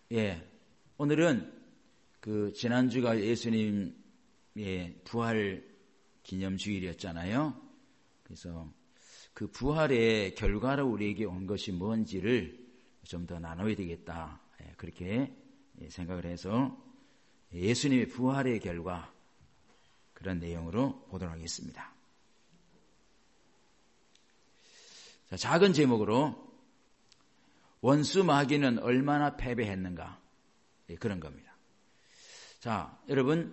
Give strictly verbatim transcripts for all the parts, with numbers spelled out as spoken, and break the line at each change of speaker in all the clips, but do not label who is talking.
예, 오늘은 그 지난주가 예수님의 부활 기념 주일이었잖아요. 그래서 그 부활의 결과로 우리에게 온 것이 뭔지를 좀 더 나눠야 되겠다. 예, 그렇게 생각을 해서 예수님의 부활의 결과 그런 내용으로 보도록 하겠습니다. 자, 작은 제목으로 원수 마귀는 얼마나 패배했는가, 예, 그런 겁니다. 자, 여러분,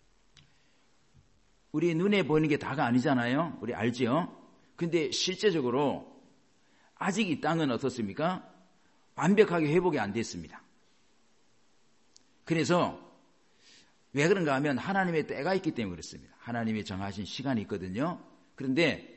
우리 눈에 보이는 게 다가 아니잖아요. 우리 알지요? 근데 실제적으로 아직 이 땅은 어떻습니까? 완벽하게 회복이 안 됐습니다. 그래서 왜 그런가 하면 하나님의 때가 있기 때문에 그렇습니다. 하나님의 정하신 시간이 있거든요. 그런데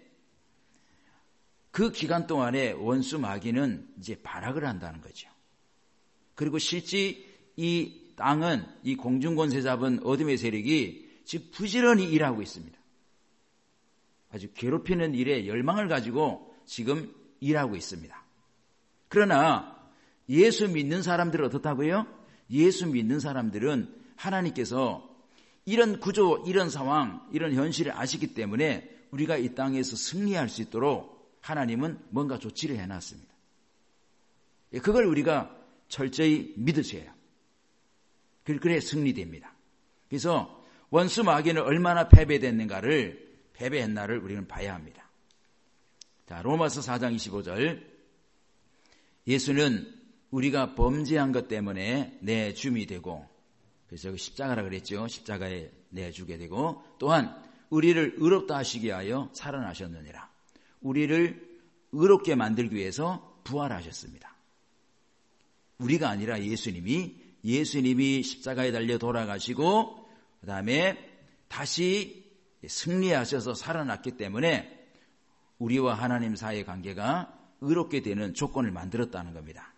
그 기간 동안에 원수 마귀는 이제 발악을 한다는 거죠. 그리고 실제 이 땅은, 이 공중권세 잡은 어둠의 세력이 지금 부지런히 일하고 있습니다. 아주 괴롭히는 일에 열망을 가지고 지금 일하고 있습니다. 그러나 예수 믿는 사람들은 어떻다고요? 예수 믿는 사람들은 하나님께서 이런 구조, 이런 상황, 이런 현실을 아시기 때문에 우리가 이 땅에서 승리할 수 있도록 하나님은 뭔가 조치를 해놨습니다. 그걸 우리가 철저히 믿으셔야 해요. 그래 승리됩니다. 그래서 원수 마귀는 얼마나 패배됐는가를, 패배했나를 우리는 봐야 합니다. 자, 로마서 사 장 이십오 절. 예수는 우리가 범죄한 것 때문에 내줌이 되고, 그래서 십자가라 그랬죠. 십자가에 내주게 되고, 또한 우리를 의롭다 하시기 위하여 살아나셨느니라. 우리를 의롭게 만들기 위해서 부활하셨습니다. 우리가 아니라 예수님이, 예수님이 십자가에 달려 돌아가시고 그 다음에 다시 승리하셔서 살아났기 때문에 우리와 하나님 사이의 관계가 의롭게 되는 조건을 만들었다는 겁니다.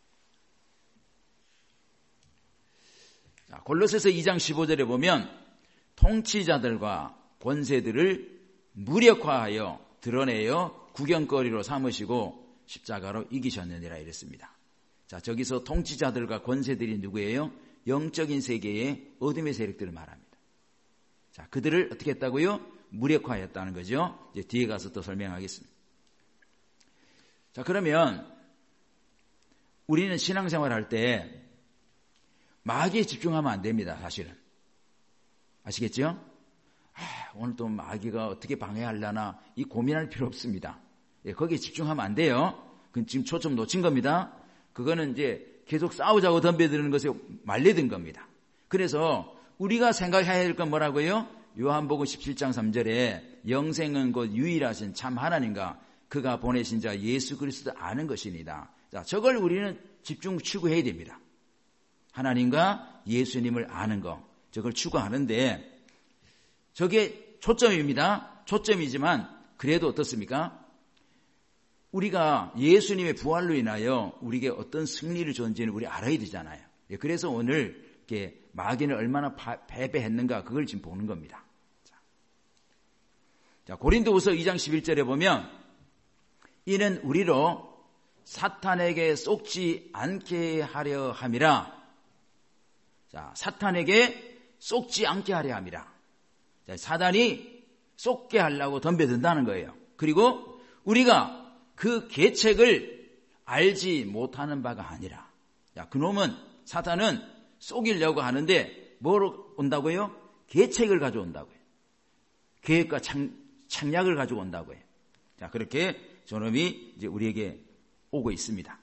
자, 골로새서 이 장 십오 절에 보면 통치자들과 권세들을 무력화하여 드러내어 구경거리로 삼으시고 십자가로 이기셨느니라 이랬습니다. 자, 저기서 통치자들과 권세들이 누구예요? 영적인 세계의 어둠의 세력들을 말합니다. 자, 그들을 어떻게 했다고요? 무력화했다는 거죠. 이제 뒤에 가서 또 설명하겠습니다. 자, 그러면 우리는 신앙생활 할 때 마귀에 집중하면 안 됩니다, 사실은. 아시겠죠? 아, 오늘 또 마귀가 어떻게 방해하려나 이 고민할 필요 없습니다. 예, 거기에 집중하면 안 돼요. 그건 지금 초점 놓친 겁니다. 그거는 이제 계속 싸우자고 덤벼드는 것에 말려든 겁니다. 그래서 우리가 생각해야 할 건 뭐라고요? 요한복음 십칠 장 삼 절에 영생은 곧 유일하신 참 하나님과 그가 보내신 자 예수 그리스도 아는 것입니다. 자, 저걸 우리는 집중 추구해야 됩니다. 하나님과 예수님을 아는 거, 저걸 추구하는데 저게 초점입니다. 초점이지만 그래도 어떻습니까? 우리가 예수님의 부활로 인하여 우리에게 어떤 승리를 줬는지는 우리 알아야 되잖아요. 그래서 오늘 이렇게 마귀는 얼마나 패배했는가 그걸 지금 보는 겁니다. 자, 고린도후서 이 장 십일 절에 보면 이는 우리로 사탄에게 속지 않게 하려 함이라. 자, 사탄에게 속지 않게 하려 함이라. 자, 사단이 속게 하려고 덤벼든다는 거예요. 그리고 우리가 그 계책을 알지 못하는 바가 아니라. 자, 그놈은, 사탄은 속이려고 하는데 뭐로 온다고요? 계책을 가져온다고요. 계획과 창, 창략을 가지고 온다고요. 자, 그렇게 저놈이 이제 우리에게 오고 있습니다.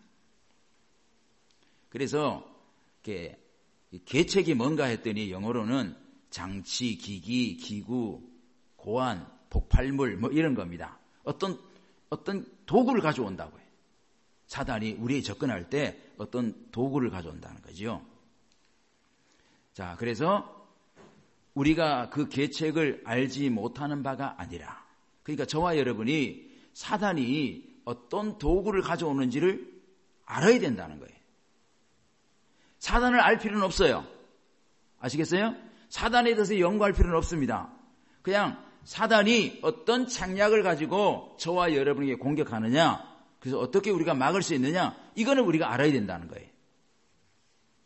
그래서 이렇게 계책이 뭔가 했더니 영어로는 장치, 기기, 기구, 고안, 폭발물 뭐 이런 겁니다. 어떤 어떤 도구를 가져온다고요. 사단이 우리에 접근할 때 어떤 도구를 가져온다는 거죠. 자, 그래서 우리가 그 계책을 알지 못하는 바가 아니라, 그러니까 저와 여러분이 사단이 어떤 도구를 가져오는지를 알아야 된다는 거예요. 사단을 알 필요는 없어요. 아시겠어요? 사단에 대해서 연구할 필요는 없습니다. 그냥 사단이 어떤 창략을 가지고 저와 여러분에게 공격하느냐, 그래서 어떻게 우리가 막을 수 있느냐, 이거는 우리가 알아야 된다는 거예요.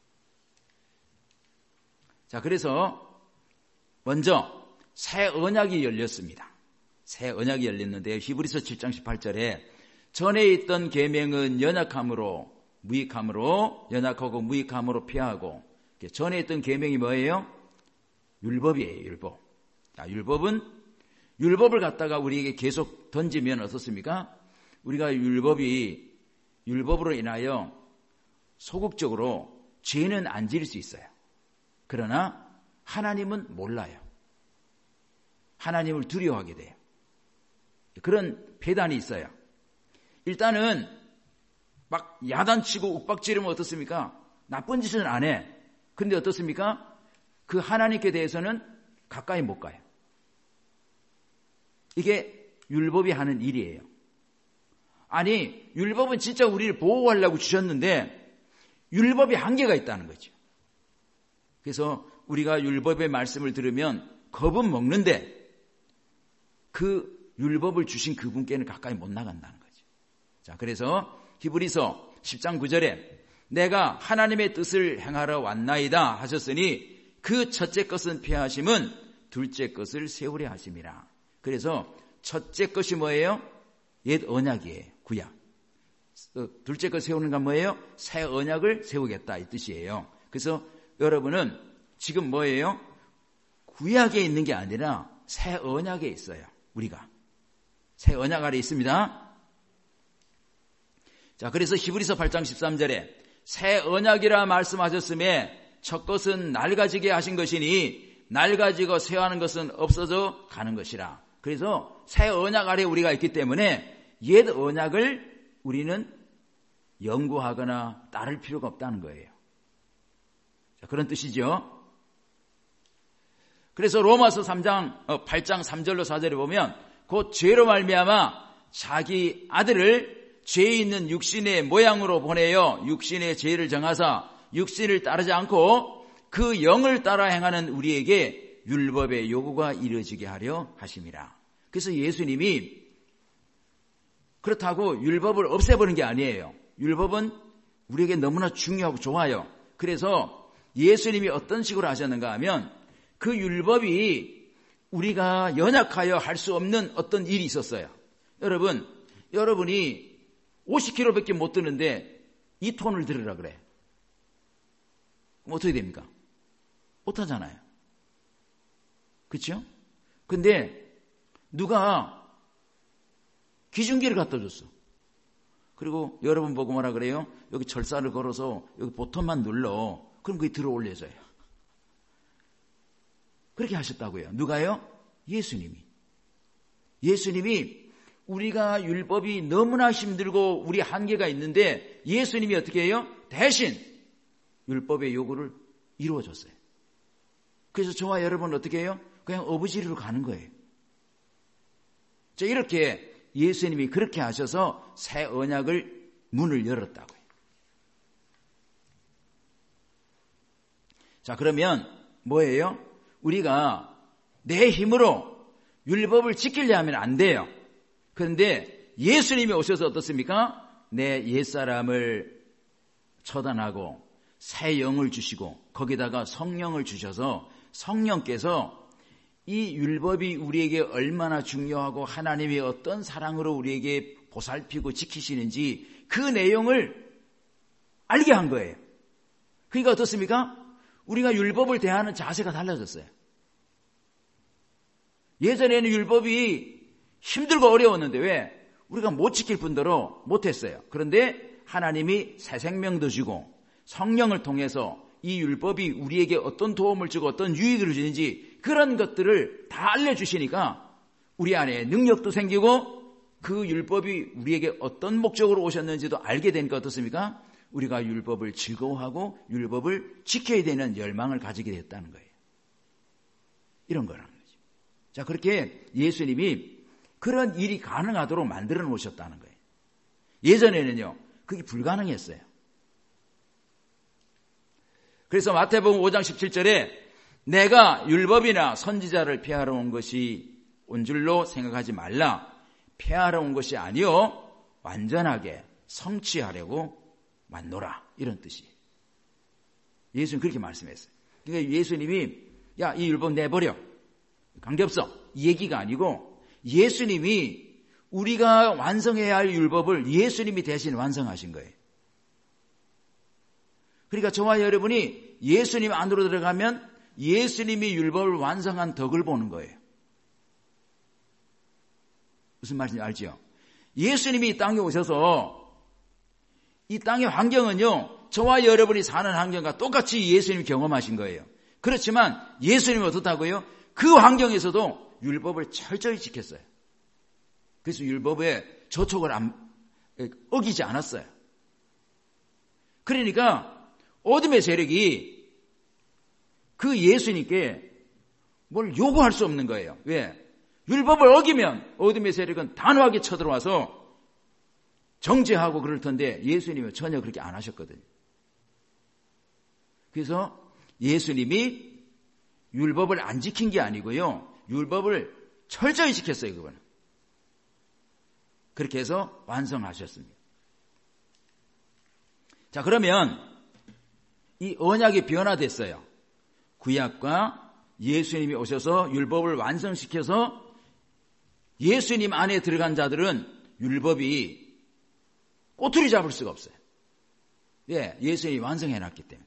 자, 그래서 먼저 새 언약이 열렸습니다. 새 언약이 열렸는데 히브리서 칠 장 십팔 절에 전에 있던 계명은 연약함으로 무익함으로 연약하고 무익함으로 피하고, 전에 있던 계명이 뭐예요? 율법이에요. 율법. 자, 율법은 율법을 갖다가 우리에게 계속 던지면 어떻습니까? 우리가 율법이 율법으로 인하여 소극적으로 죄는 안 지을 수 있어요. 그러나 하나님은 몰라요. 하나님을 두려워하게 돼요. 그런 폐단이 있어요. 일단은 막 야단치고 욱박지르면 어떻습니까? 나쁜 짓은 안 해. 그런데 어떻습니까? 그 하나님께 대해서는 가까이 못 가요. 이게 율법이 하는 일이에요. 아니, 율법은 진짜 우리를 보호하려고 주셨는데 율법이 한계가 있다는 거죠. 그래서 우리가 율법의 말씀을 들으면 겁은 먹는데 그 율법을 주신 그분께는 가까이 못 나간다는 거죠. 자, 그래서 히브리서 십 장 구 절에 내가 하나님의 뜻을 행하러 왔나이다 하셨으니 그 첫째 것은 피하심은 둘째 것을 세우려 하심이라. 그래서 첫째 것이 뭐예요? 옛 언약이에요. 구약. 둘째 것 세우는 건 뭐예요? 새 언약을 세우겠다 이 뜻이에요. 그래서 여러분은 지금 뭐예요? 구약에 있는 게 아니라 새 언약에 있어요. 우리가 새 언약 아래 있습니다. 자, 그래서 히브리서 팔 장 십삼 절에 새 언약이라 말씀하셨음에 첫 것은 낡아지게 하신 것이니 낡아지고 새하는 것은 없어져 가는 것이라. 그래서 새 언약 아래 우리가 있기 때문에 옛 언약을 우리는 연구하거나 따를 필요가 없다는 거예요. 자, 그런 뜻이죠. 그래서 로마서 삼 장, 어, 팔 장 삼 절로 사 절에 보면 곧 죄로 말미암아 자기 아들을 죄 있는 육신의 모양으로 보내어 육신의 죄를 정하사 육신을 따르지 않고 그 영을 따라 행하는 우리에게 율법의 요구가 이루어지게 하려 하심이라. 그래서 예수님이 그렇다고 율법을 없애버리는 게 아니에요. 율법은 우리에게 너무나 중요하고 좋아요. 그래서 예수님이 어떤 식으로 하셨는가 하면 그 율법이 우리가 연약하여 할 수 없는 어떤 일이 있었어요. 여러분, 여러분이 오십 킬로미터밖에 못 드는데 이 톤을 들으라 그래. 그럼 어떻게 됩니까? 못하잖아요. 그렇죠? 근데 누가 기중기를 갖다 줬어. 그리고 여러분 보고 뭐라 그래요? 여기 철사를 걸어서 여기 보통만 눌러. 그럼 그게 들어 올려져요. 그렇게 하셨다고요. 누가요? 예수님이. 예수님이 우리가 율법이 너무나 힘들고 우리 한계가 있는데 예수님이 어떻게 해요? 대신 율법의 요구를 이루어줬어요. 그래서 저와 여러분은 어떻게 해요? 그냥 어부지리로 가는 거예요. 자, 이렇게 예수님이 그렇게 하셔서 새 언약을 문을 열었다고요. 자, 그러면 뭐예요? 우리가 내 힘으로 율법을 지키려 하면 안 돼요. 그런데 예수님이 오셔서 어떻습니까? 내 옛사람을 처단하고 새 영을 주시고 거기다가 성령을 주셔서 성령께서 이 율법이 우리에게 얼마나 중요하고 하나님이 어떤 사랑으로 우리에게 보살피고 지키시는지 그 내용을 알게 한 거예요. 그러니까 어떻습니까? 우리가 율법을 대하는 자세가 달라졌어요. 예전에는 율법이 힘들고 어려웠는데 왜? 우리가 못 지킬 뿐더러 못했어요. 그런데 하나님이 새 생명도 주고 성령을 통해서 이 율법이 우리에게 어떤 도움을 주고 어떤 유익을 주는지 그런 것들을 다 알려주시니까 우리 안에 능력도 생기고 그 율법이 우리에게 어떤 목적으로 오셨는지도 알게 되니까 어떻습니까? 우리가 율법을 즐거워하고 율법을 지켜야 되는 열망을 가지게 됐다는 거예요. 이런 거라는 거죠. 자, 그렇게 예수님이 그런 일이 가능하도록 만들어 놓으셨다는 거예요. 예전에는요, 그게 불가능했어요. 그래서 마태복음 오 장 십칠 절에 내가 율법이나 선지자를 폐하러 온 것이 온 줄로 생각하지 말라. 폐하러 온 것이 아니요 완전하게 성취하려고 왔노라. 이런 뜻이에요. 예수는 그렇게 말씀했어요. 그러니까 예수님이 야, 이 율법 내버려. 관계없어. 이 얘기가 아니고 예수님이 우리가 완성해야 할 율법을 예수님이 대신 완성하신 거예요. 그러니까 저와 여러분이 예수님 안으로 들어가면 예수님이 율법을 완성한 덕을 보는 거예요. 무슨 말인지 알죠? 예수님이 이 땅에 오셔서 이 땅의 환경은요, 저와 여러분이 사는 환경과 똑같이 예수님이 경험하신 거예요. 그렇지만 예수님은 어떻다고요? 그 환경에서도 율법을 철저히 지켰어요. 그래서 율법에 저촉을 안, 어기지 않았어요. 그러니까 어둠의 세력이 그 예수님께 뭘 요구할 수 없는 거예요. 왜? 율법을 어기면 어둠의 세력은 단호하게 쳐들어와서 정죄하고 그럴 텐데 예수님은 전혀 그렇게 안 하셨거든요. 그래서 예수님이 율법을 안 지킨 게 아니고요. 율법을 철저히 지켰어요. 그거는. 그렇게 해서 완성하셨습니다. 자, 그러면 이 언약이 변화됐어요. 구약과 예수님이 오셔서 율법을 완성시켜서 예수님 안에 들어간 자들은 율법이 꼬투리 잡을 수가 없어요. 예, 예수님이 완성해놨기 때문에.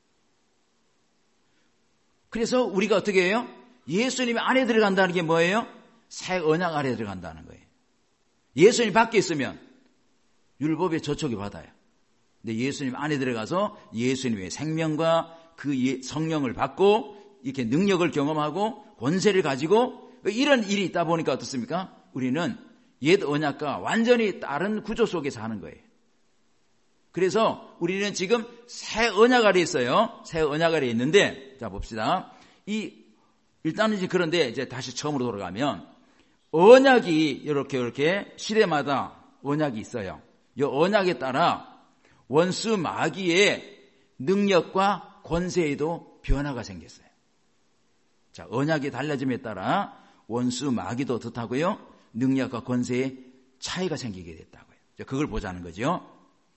그래서 우리가 어떻게 해요? 예수님 안에 들어간다는 게 뭐예요? 새 언약 안에 들어간다는 거예요. 예수님 밖에 있으면 율법의 저촉이 받아요. 근데 예수님 안에 들어가서 예수님의 생명과 그 성령을 받고 이렇게 능력을 경험하고 권세를 가지고 이런 일이 있다 보니까 어떻습니까? 우리는 옛 언약과 완전히 다른 구조 속에 사는 거예요. 그래서 우리는 지금 새 언약 아래 있어요. 새 언약 아래 있는데, 자 봅시다. 이 일단은 이제 그런데 이제 다시 처음으로 돌아가면 언약이 이렇게 이렇게 시대마다 언약이 있어요. 이 언약에 따라 원수 마귀의 능력과 권세에도 변화가 생겼어요. 자, 언약이 달라짐에 따라 원수 마귀도 어떻다고요? 능력과 권세에 차이가 생기게 됐다고요. 자, 그걸 보자는 거죠.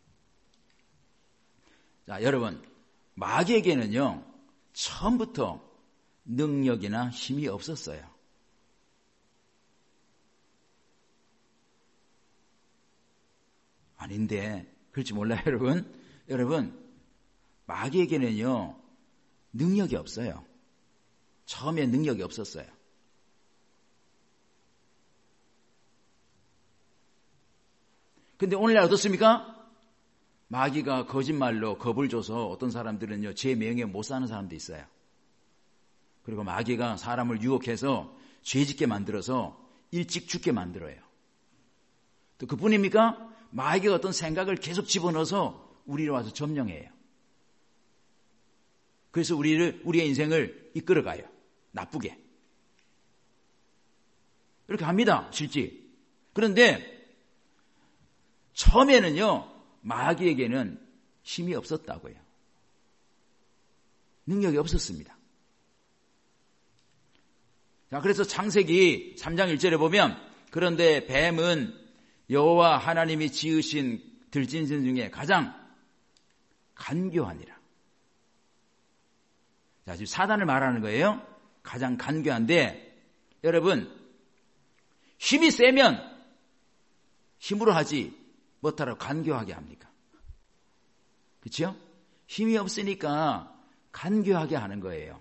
자, 여러분, 마귀에게는요, 처음부터 능력이나 힘이 없었어요. 아닌데, 그렇지 몰라요, 여러분. 여러분, 마귀에게는요, 능력이 없어요. 처음에 능력이 없었어요. 근데 오늘날 어떻습니까? 마귀가 거짓말로 겁을 줘서 어떤 사람들은요, 제 명예 못 사는 사람도 있어요. 그리고 마귀가 사람을 유혹해서 죄 짓게 만들어서 일찍 죽게 만들어요. 또 그뿐입니까? 마귀가 어떤 생각을 계속 집어넣어서 우리를 와서 점령해요. 그래서 우리를, 우리의 인생을 이끌어가요. 나쁘게. 이렇게 합니다, 실제. 그런데 처음에는요, 마귀에게는 힘이 없었다고요. 능력이 없었습니다. 자, 그래서 창세기 삼 장 일 절에 보면, 그런데 뱀은 여호와 하나님이 지으신 들짐승 중에 가장 간교하니라. 자, 지금 사단을 말하는 거예요. 가장 간교한데, 여러분, 힘이 세면 힘으로 하지 못하라고 간교하게 합니까? 그렇죠? 힘이 없으니까 간교하게 하는 거예요.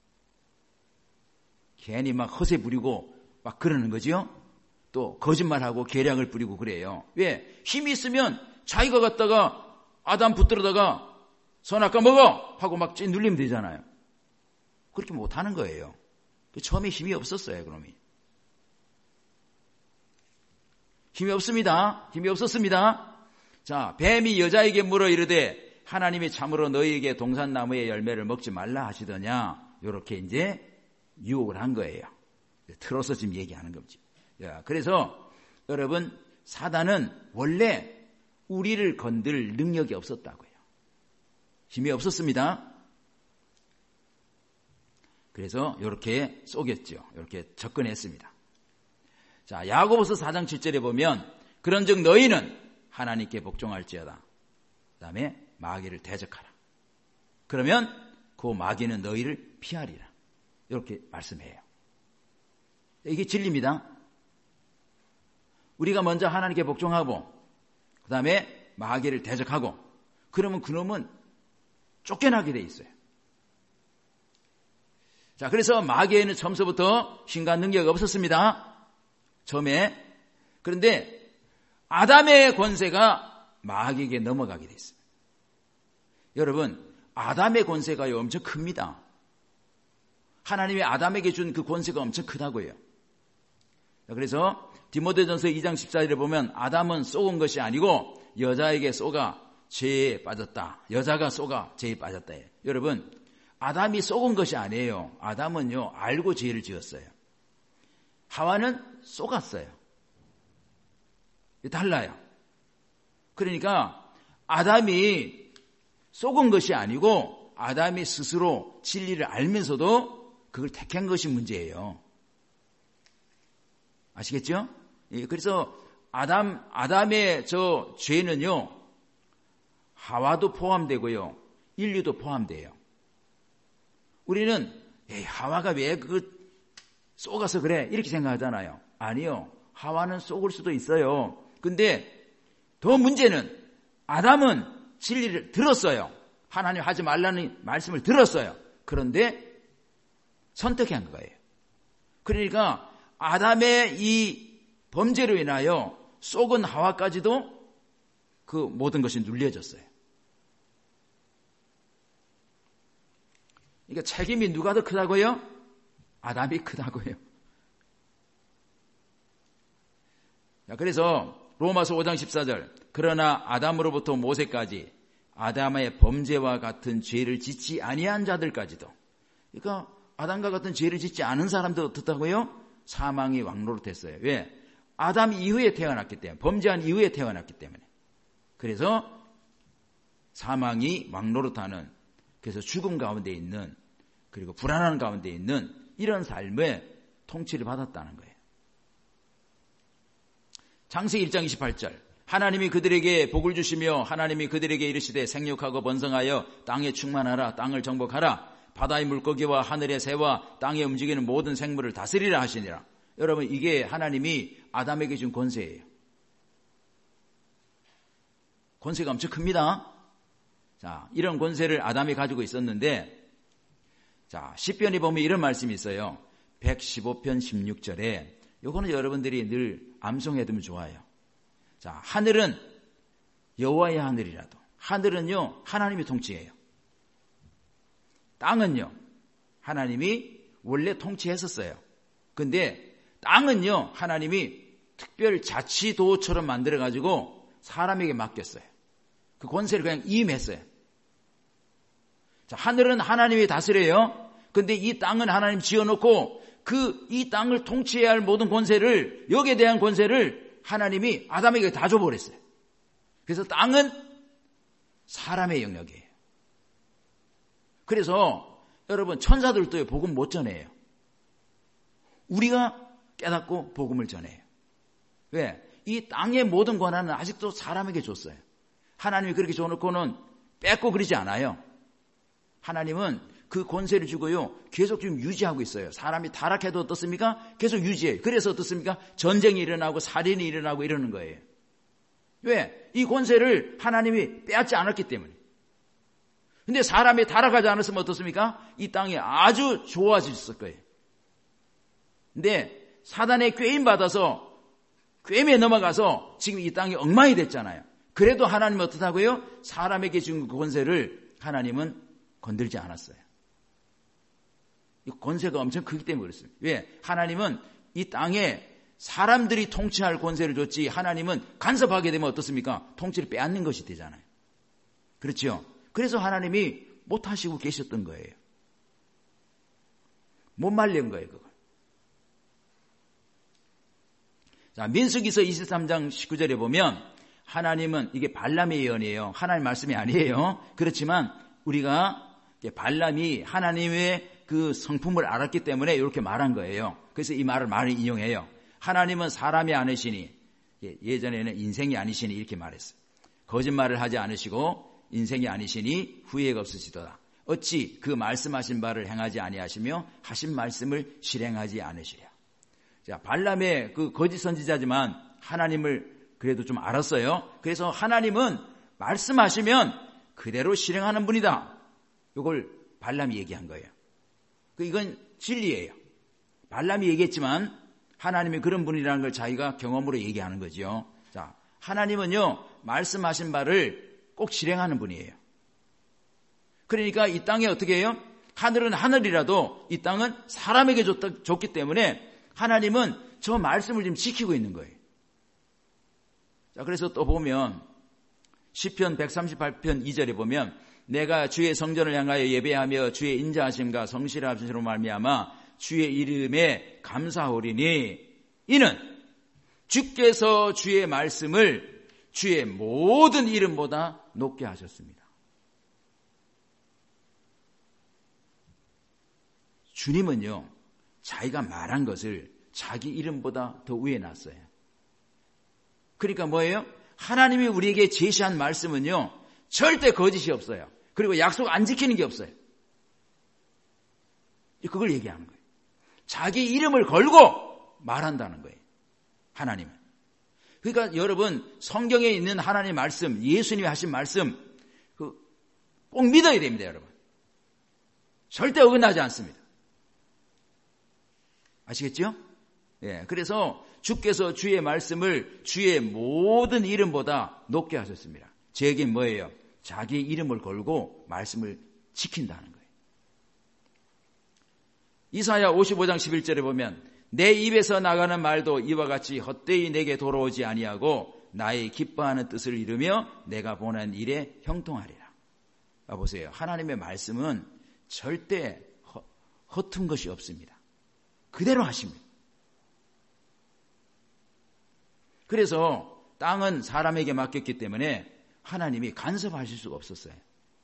괜히 막 허세 부리고 막 그러는 거죠. 또 거짓말하고 계략을 부리고 그래요. 왜? 힘이 있으면 자기가 갖다가 아담 붙들어다가 선악과 먹어! 하고 막 찐 눌리면 되잖아요. 그렇게 못하는 거예요. 처음에 힘이 없었어요, 그놈이. 힘이 없습니다. 힘이 없었습니다. 자, 뱀이 여자에게 물어 이르되 하나님이 참으로 너희에게 동산나무의 열매를 먹지 말라 하시더냐. 이렇게 이제 유혹을 한 거예요. 틀어서 지금 얘기하는 거지. 그래서 여러분, 사단은 원래 우리를 건들 능력이 없었다고요. 힘이 없었습니다. 그래서 이렇게 쏘겠죠. 이렇게 접근했습니다. 자, 야고보서 사 장 칠 절에 보면 그런즉 너희는 하나님께 복종할지어다. 그 다음에 마귀를 대적하라. 그러면 그 마귀는 너희를 피하리라. 이렇게 말씀해요. 이게 진리입니다. 우리가 먼저 하나님께 복종하고 그 다음에 마귀를 대적하고 그러면 그놈은 쫓겨나게 돼 있어요. 자, 그래서 마귀에는 처음서부터 신과 능력이 없었습니다. 처음에. 그런데 아담의 권세가 마귀에게 넘어가게 돼 있어요. 여러분, 아담의 권세가 엄청 큽니다. 하나님이 아담에게 준 그 권세가 엄청 크다고요. 그래서 디모데전서 이 장 십사 절에 보면 아담은 쏘은 것이 아니고 여자에게 쏘가 죄에 빠졌다. 여자가 쏘가 죄에 빠졌다. 여러분, 아담이 쏘은 것이 아니에요. 아담은요, 알고 죄를 지었어요. 하와는 쏘갔어요. 달라요. 그러니까 아담이 쏘은 것이 아니고 아담이 스스로 진리를 알면서도 그걸 택한 것이 문제예요. 아시겠죠? 예, 그래서 아담, 아담의 저 죄는요, 하와도 포함되고요, 인류도 포함돼요. 우리는, 에이, 하와가 왜 그, 쏘가서 그래? 이렇게 생각하잖아요. 아니요. 하와는 쏘을 수도 있어요. 근데 더 문제는 아담은 진리를 들었어요. 하나님 하지 말라는 말씀을 들었어요. 그런데 선택한 거예요. 그러니까 아담의 이 범죄로 인하여 쏘은 하와까지도 그 모든 것이 눌려졌어요. 그러니까 책임이 누가 더 크다고요? 아담이 크다고요. 자, 그래서 로마서 오 장 십사 절, 그러나 아담으로부터 모세까지 아담의 범죄와 같은 죄를 짓지 아니한 자들까지도, 그러니까 아담과 같은 죄를 짓지 않은 사람도 어떻다고요? 사망이 왕노릇했어요. 왜? 아담 이후에 태어났기 때문에, 범죄한 이후에 태어났기 때문에. 그래서 사망이 왕노릇하는, 그래서 죽음 가운데 있는, 그리고 불안한 가운데 있는 이런 삶의 통치를 받았다는 거예요. 창세기 일 장 이십팔 절, 하나님이 그들에게 복을 주시며 하나님이 그들에게 이르시되 생육하고 번성하여 땅에 충만하라, 땅을 정복하라, 바다의 물고기와 하늘의 새와 땅에 움직이는 모든 생물을 다스리라 하시니라. 여러분, 이게 하나님이 아담에게 준 권세예요. 권세가 엄청 큽니다. 자, 이런 권세를 아담이 가지고 있었는데, 자, 시편에 보면 이런 말씀이 있어요. 백십오 편 십육 절에, 요거는 여러분들이 늘 암송해두면 좋아요. 자, 하늘은 여호와의 하늘이라도, 하늘은요 하나님이 통치해요. 땅은요 하나님이 원래 통치했었어요. 근데 땅은요 하나님이 특별 자치도처럼 만들어가지고 사람에게 맡겼어요. 그 권세를 그냥 임했어요. 자, 하늘은 하나님이 다스려요. 근데 이 땅은 하나님 지어놓고 그 이 땅을 통치해야 할 모든 권세를, 여기에 대한 권세를 하나님이 아담에게 다 줘버렸어요. 그래서 땅은 사람의 영역이에요. 그래서 여러분, 천사들도 복음 못 전해요. 우리가 깨닫고 복음을 전해요. 왜? 이 땅의 모든 권한은 아직도 사람에게 줬어요. 하나님이 그렇게 줘놓고는 뺏고 그러지 않아요. 하나님은 그 권세를 주고요, 계속 지금 유지하고 있어요. 사람이 타락해도 어떻습니까? 계속 유지해요. 그래서 어떻습니까? 전쟁이 일어나고 살인이 일어나고 이러는 거예요. 왜? 이 권세를 하나님이 빼앗지 않았기 때문에. 근데 사람이 타락하지 않았으면 어떻습니까? 이 땅이 아주 좋아졌을 거예요. 근데 사단의 꾀임 받아서 꾀임에 넘어가서 지금 이 땅이 엉망이 됐잖아요. 그래도 하나님은 어떻다고요? 사람에게 준 그 권세를 하나님은 건들지 않았어요. 이 권세가 엄청 크기 때문에 그렇습니다. 왜? 하나님은 이 땅에 사람들이 통치할 권세를 줬지, 하나님은 간섭하게 되면 어떻습니까? 통치를 빼앗는 것이 되잖아요. 그렇죠? 그래서 하나님이 못하시고 계셨던 거예요. 못 말린 거예요, 그걸. 자, 민수기서 이십삼 장 십구 절에 보면 하나님은, 이게 발람의 예언이에요. 하나님 말씀이 아니에요. 그렇지만 우리가 발람이 하나님의 그 성품을 알았기 때문에 이렇게 말한 거예요. 그래서 이 말을 많이 인용해요. 하나님은 사람이 아니시니, 예전에는 인생이 아니시니 이렇게 말했어요. 거짓말을 하지 않으시고 인생이 아니시니 후회가 없으시도다. 어찌 그 말씀하신 바를 행하지 아니하시며 하신 말씀을 실행하지 않으시랴. 자, 발람의 그 거짓 선지자지만 하나님을 그래도 좀 알았어요. 그래서 하나님은 말씀하시면 그대로 실행하는 분이다. 이걸 발람이 얘기한 거예요. 이건 진리예요. 발람이 얘기했지만 하나님이 그런 분이라는 걸 자기가 경험으로 얘기하는 거죠. 자, 하나님은요, 말씀하신 바를 꼭 실행하는 분이에요. 그러니까 이 땅에 어떻게 해요? 하늘은 하늘이라도 이 땅은 사람에게 줬다, 줬기 때문에 하나님은 저 말씀을 지금 지키고 있는 거예요. 자, 그래서 또 보면 시편 백삼십팔 편 이 절에 보면 내가 주의 성전을 향하여 예배하며 주의 인자하심과 성실하심으로 말미암아 주의 이름에 감사하오리니 이는 주께서 주의 말씀을 주의 모든 이름보다 높게 하셨습니다. 주님은요, 자기가 말한 것을 자기 이름보다 더 위에 놨어요. 그러니까 뭐예요? 하나님이 우리에게 제시한 말씀은요, 절대 거짓이 없어요. 그리고 약속 안 지키는 게 없어요. 그걸 얘기하는 거예요. 자기 이름을 걸고 말한다는 거예요. 하나님은. 그러니까 여러분, 성경에 있는 하나님의 말씀, 예수님이 하신 말씀 꼭 믿어야 됩니다, 여러분. 절대 어긋나지 않습니다. 아시겠죠? 예, 그래서 주께서 주의 말씀을 주의 모든 이름보다 높게 하셨습니다. 제 얘기는 뭐예요? 자기 이름을 걸고 말씀을 지킨다는 거예요. 이사야 오십오 장 십일 절에 보면 내 입에서 나가는 말도 이와 같이 헛되이 내게 돌아오지 아니하고 나의 기뻐하는 뜻을 이루며 내가 보낸 일에 형통하리라. 보세요. 하나님의 말씀은 절대 허, 허튼 것이 없습니다. 그대로 하십니다. 그래서 땅은 사람에게 맡겼기 때문에 하나님이 간섭하실 수가 없었어요.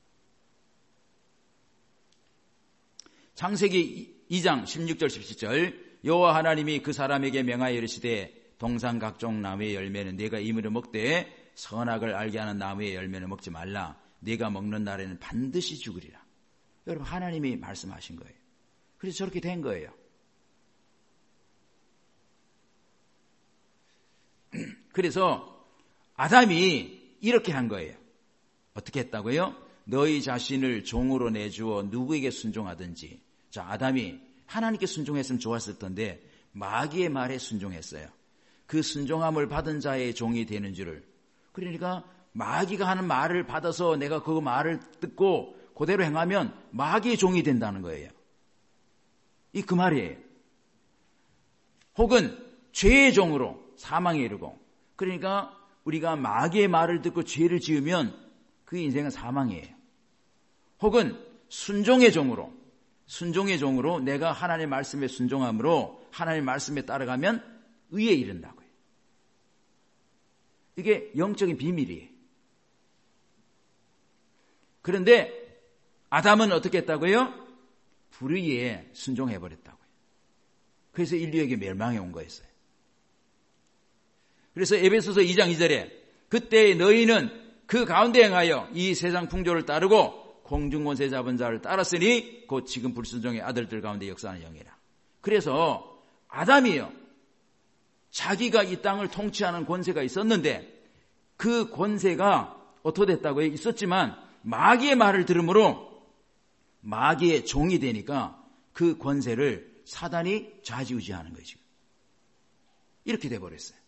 창세기 이 장 십육 절 십칠 절 여호와 하나님이 그 사람에게 명하여 이르시되 동산 각종 나무의 열매는 네가 임으로 먹되 선악을 알게 하는 나무의 열매는 먹지 말라. 네가 먹는 날에는 반드시 죽으리라. 여러분, 하나님이 말씀하신 거예요. 그래서 저렇게 된 거예요. 그래서 아담이 이렇게 한 거예요. 어떻게 했다고요? 너희 자신을 종으로 내주어 누구에게 순종하든지. 자, 아담이 하나님께 순종했으면 좋았을 텐데 마귀의 말에 순종했어요. 그 순종함을 받은 자의 종이 되는 줄을. 그러니까 마귀가 하는 말을 받아서 내가 그 말을 듣고 그대로 행하면 마귀의 종이 된다는 거예요. 이 그 말이에요. 혹은 죄의 종으로 사망에 이르고. 그러니까 우리가 마귀의 말을 듣고 죄를 지으면 그 인생은 사망이에요. 혹은 순종의 종으로, 순종의 종으로 내가 하나님의 말씀에 순종함으로 하나님의 말씀에 따라가면 의에 이른다고요. 이게 영적인 비밀이에요. 그런데 아담은 어떻게 했다고요? 불의에 순종해버렸다고요. 그래서 인류에게 멸망이 온 거였어요. 그래서 에베소서 이 장 이 절에 그때 너희는 그 가운데 행하여 이 세상 풍조를 따르고 공중권세 잡은 자를 따랐으니 곧 지금 불순종의 아들들 가운데 역사하는 영이라. 그래서 아담이요, 자기가 이 땅을 통치하는 권세가 있었는데 그 권세가 어떻게 됐다고요? 있었지만 마귀의 말을 들으므로 마귀의 종이 되니까 그 권세를 사단이 좌지우지하는 거죠. 이렇게 돼버렸어요.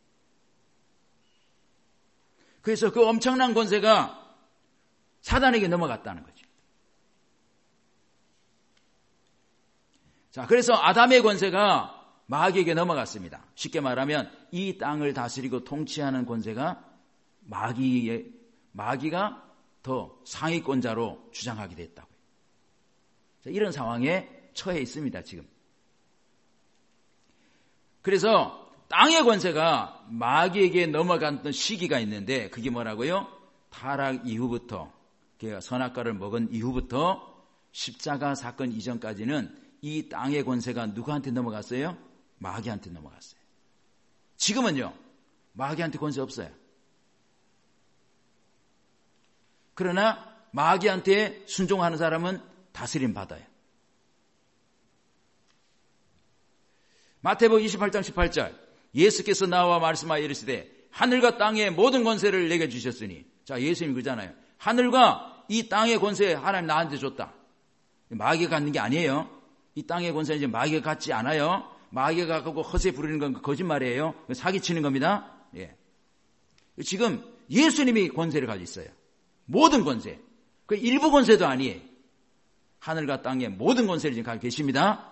그래서 그 엄청난 권세가 사단에게 넘어갔다는 거죠. 자, 그래서 아담의 권세가 마귀에게 넘어갔습니다. 쉽게 말하면 이 땅을 다스리고 통치하는 권세가 마귀의, 마귀가 더 상위권자로 주장하게 됐다고요. 자, 이런 상황에 처해 있습니다, 지금. 그래서 땅의 권세가 마귀에게 넘어갔던 시기가 있는데 그게 뭐라고요? 타락 이후부터, 그러니까 선악과를 먹은 이후부터 십자가 사건 이전까지는 이 땅의 권세가 누구한테 넘어갔어요? 마귀한테 넘어갔어요. 지금은요, 마귀한테 권세 없어요. 그러나 마귀한테 순종하는 사람은 다스림 받아요. 마태복음 이십팔 장 십팔 절 예수께서 나와 말씀하여 이르시되 하늘과 땅의 모든 권세를 내게 주셨으니, 자, 예수님이 그러잖아요. 하늘과 이 땅의 권세 하나님 나한테 줬다. 마귀가 갖는 게 아니에요. 이 땅의 권세는 이제 마귀가 갖지 않아요. 마귀가 갖고 허세 부르는 건 거짓말이에요. 사기치는 겁니다. 예. 지금 예수님이 권세를 가지고 있어요. 모든 권세. 그 일부 권세도 아니에요. 하늘과 땅의 모든 권세를 지금 가지고 계십니다.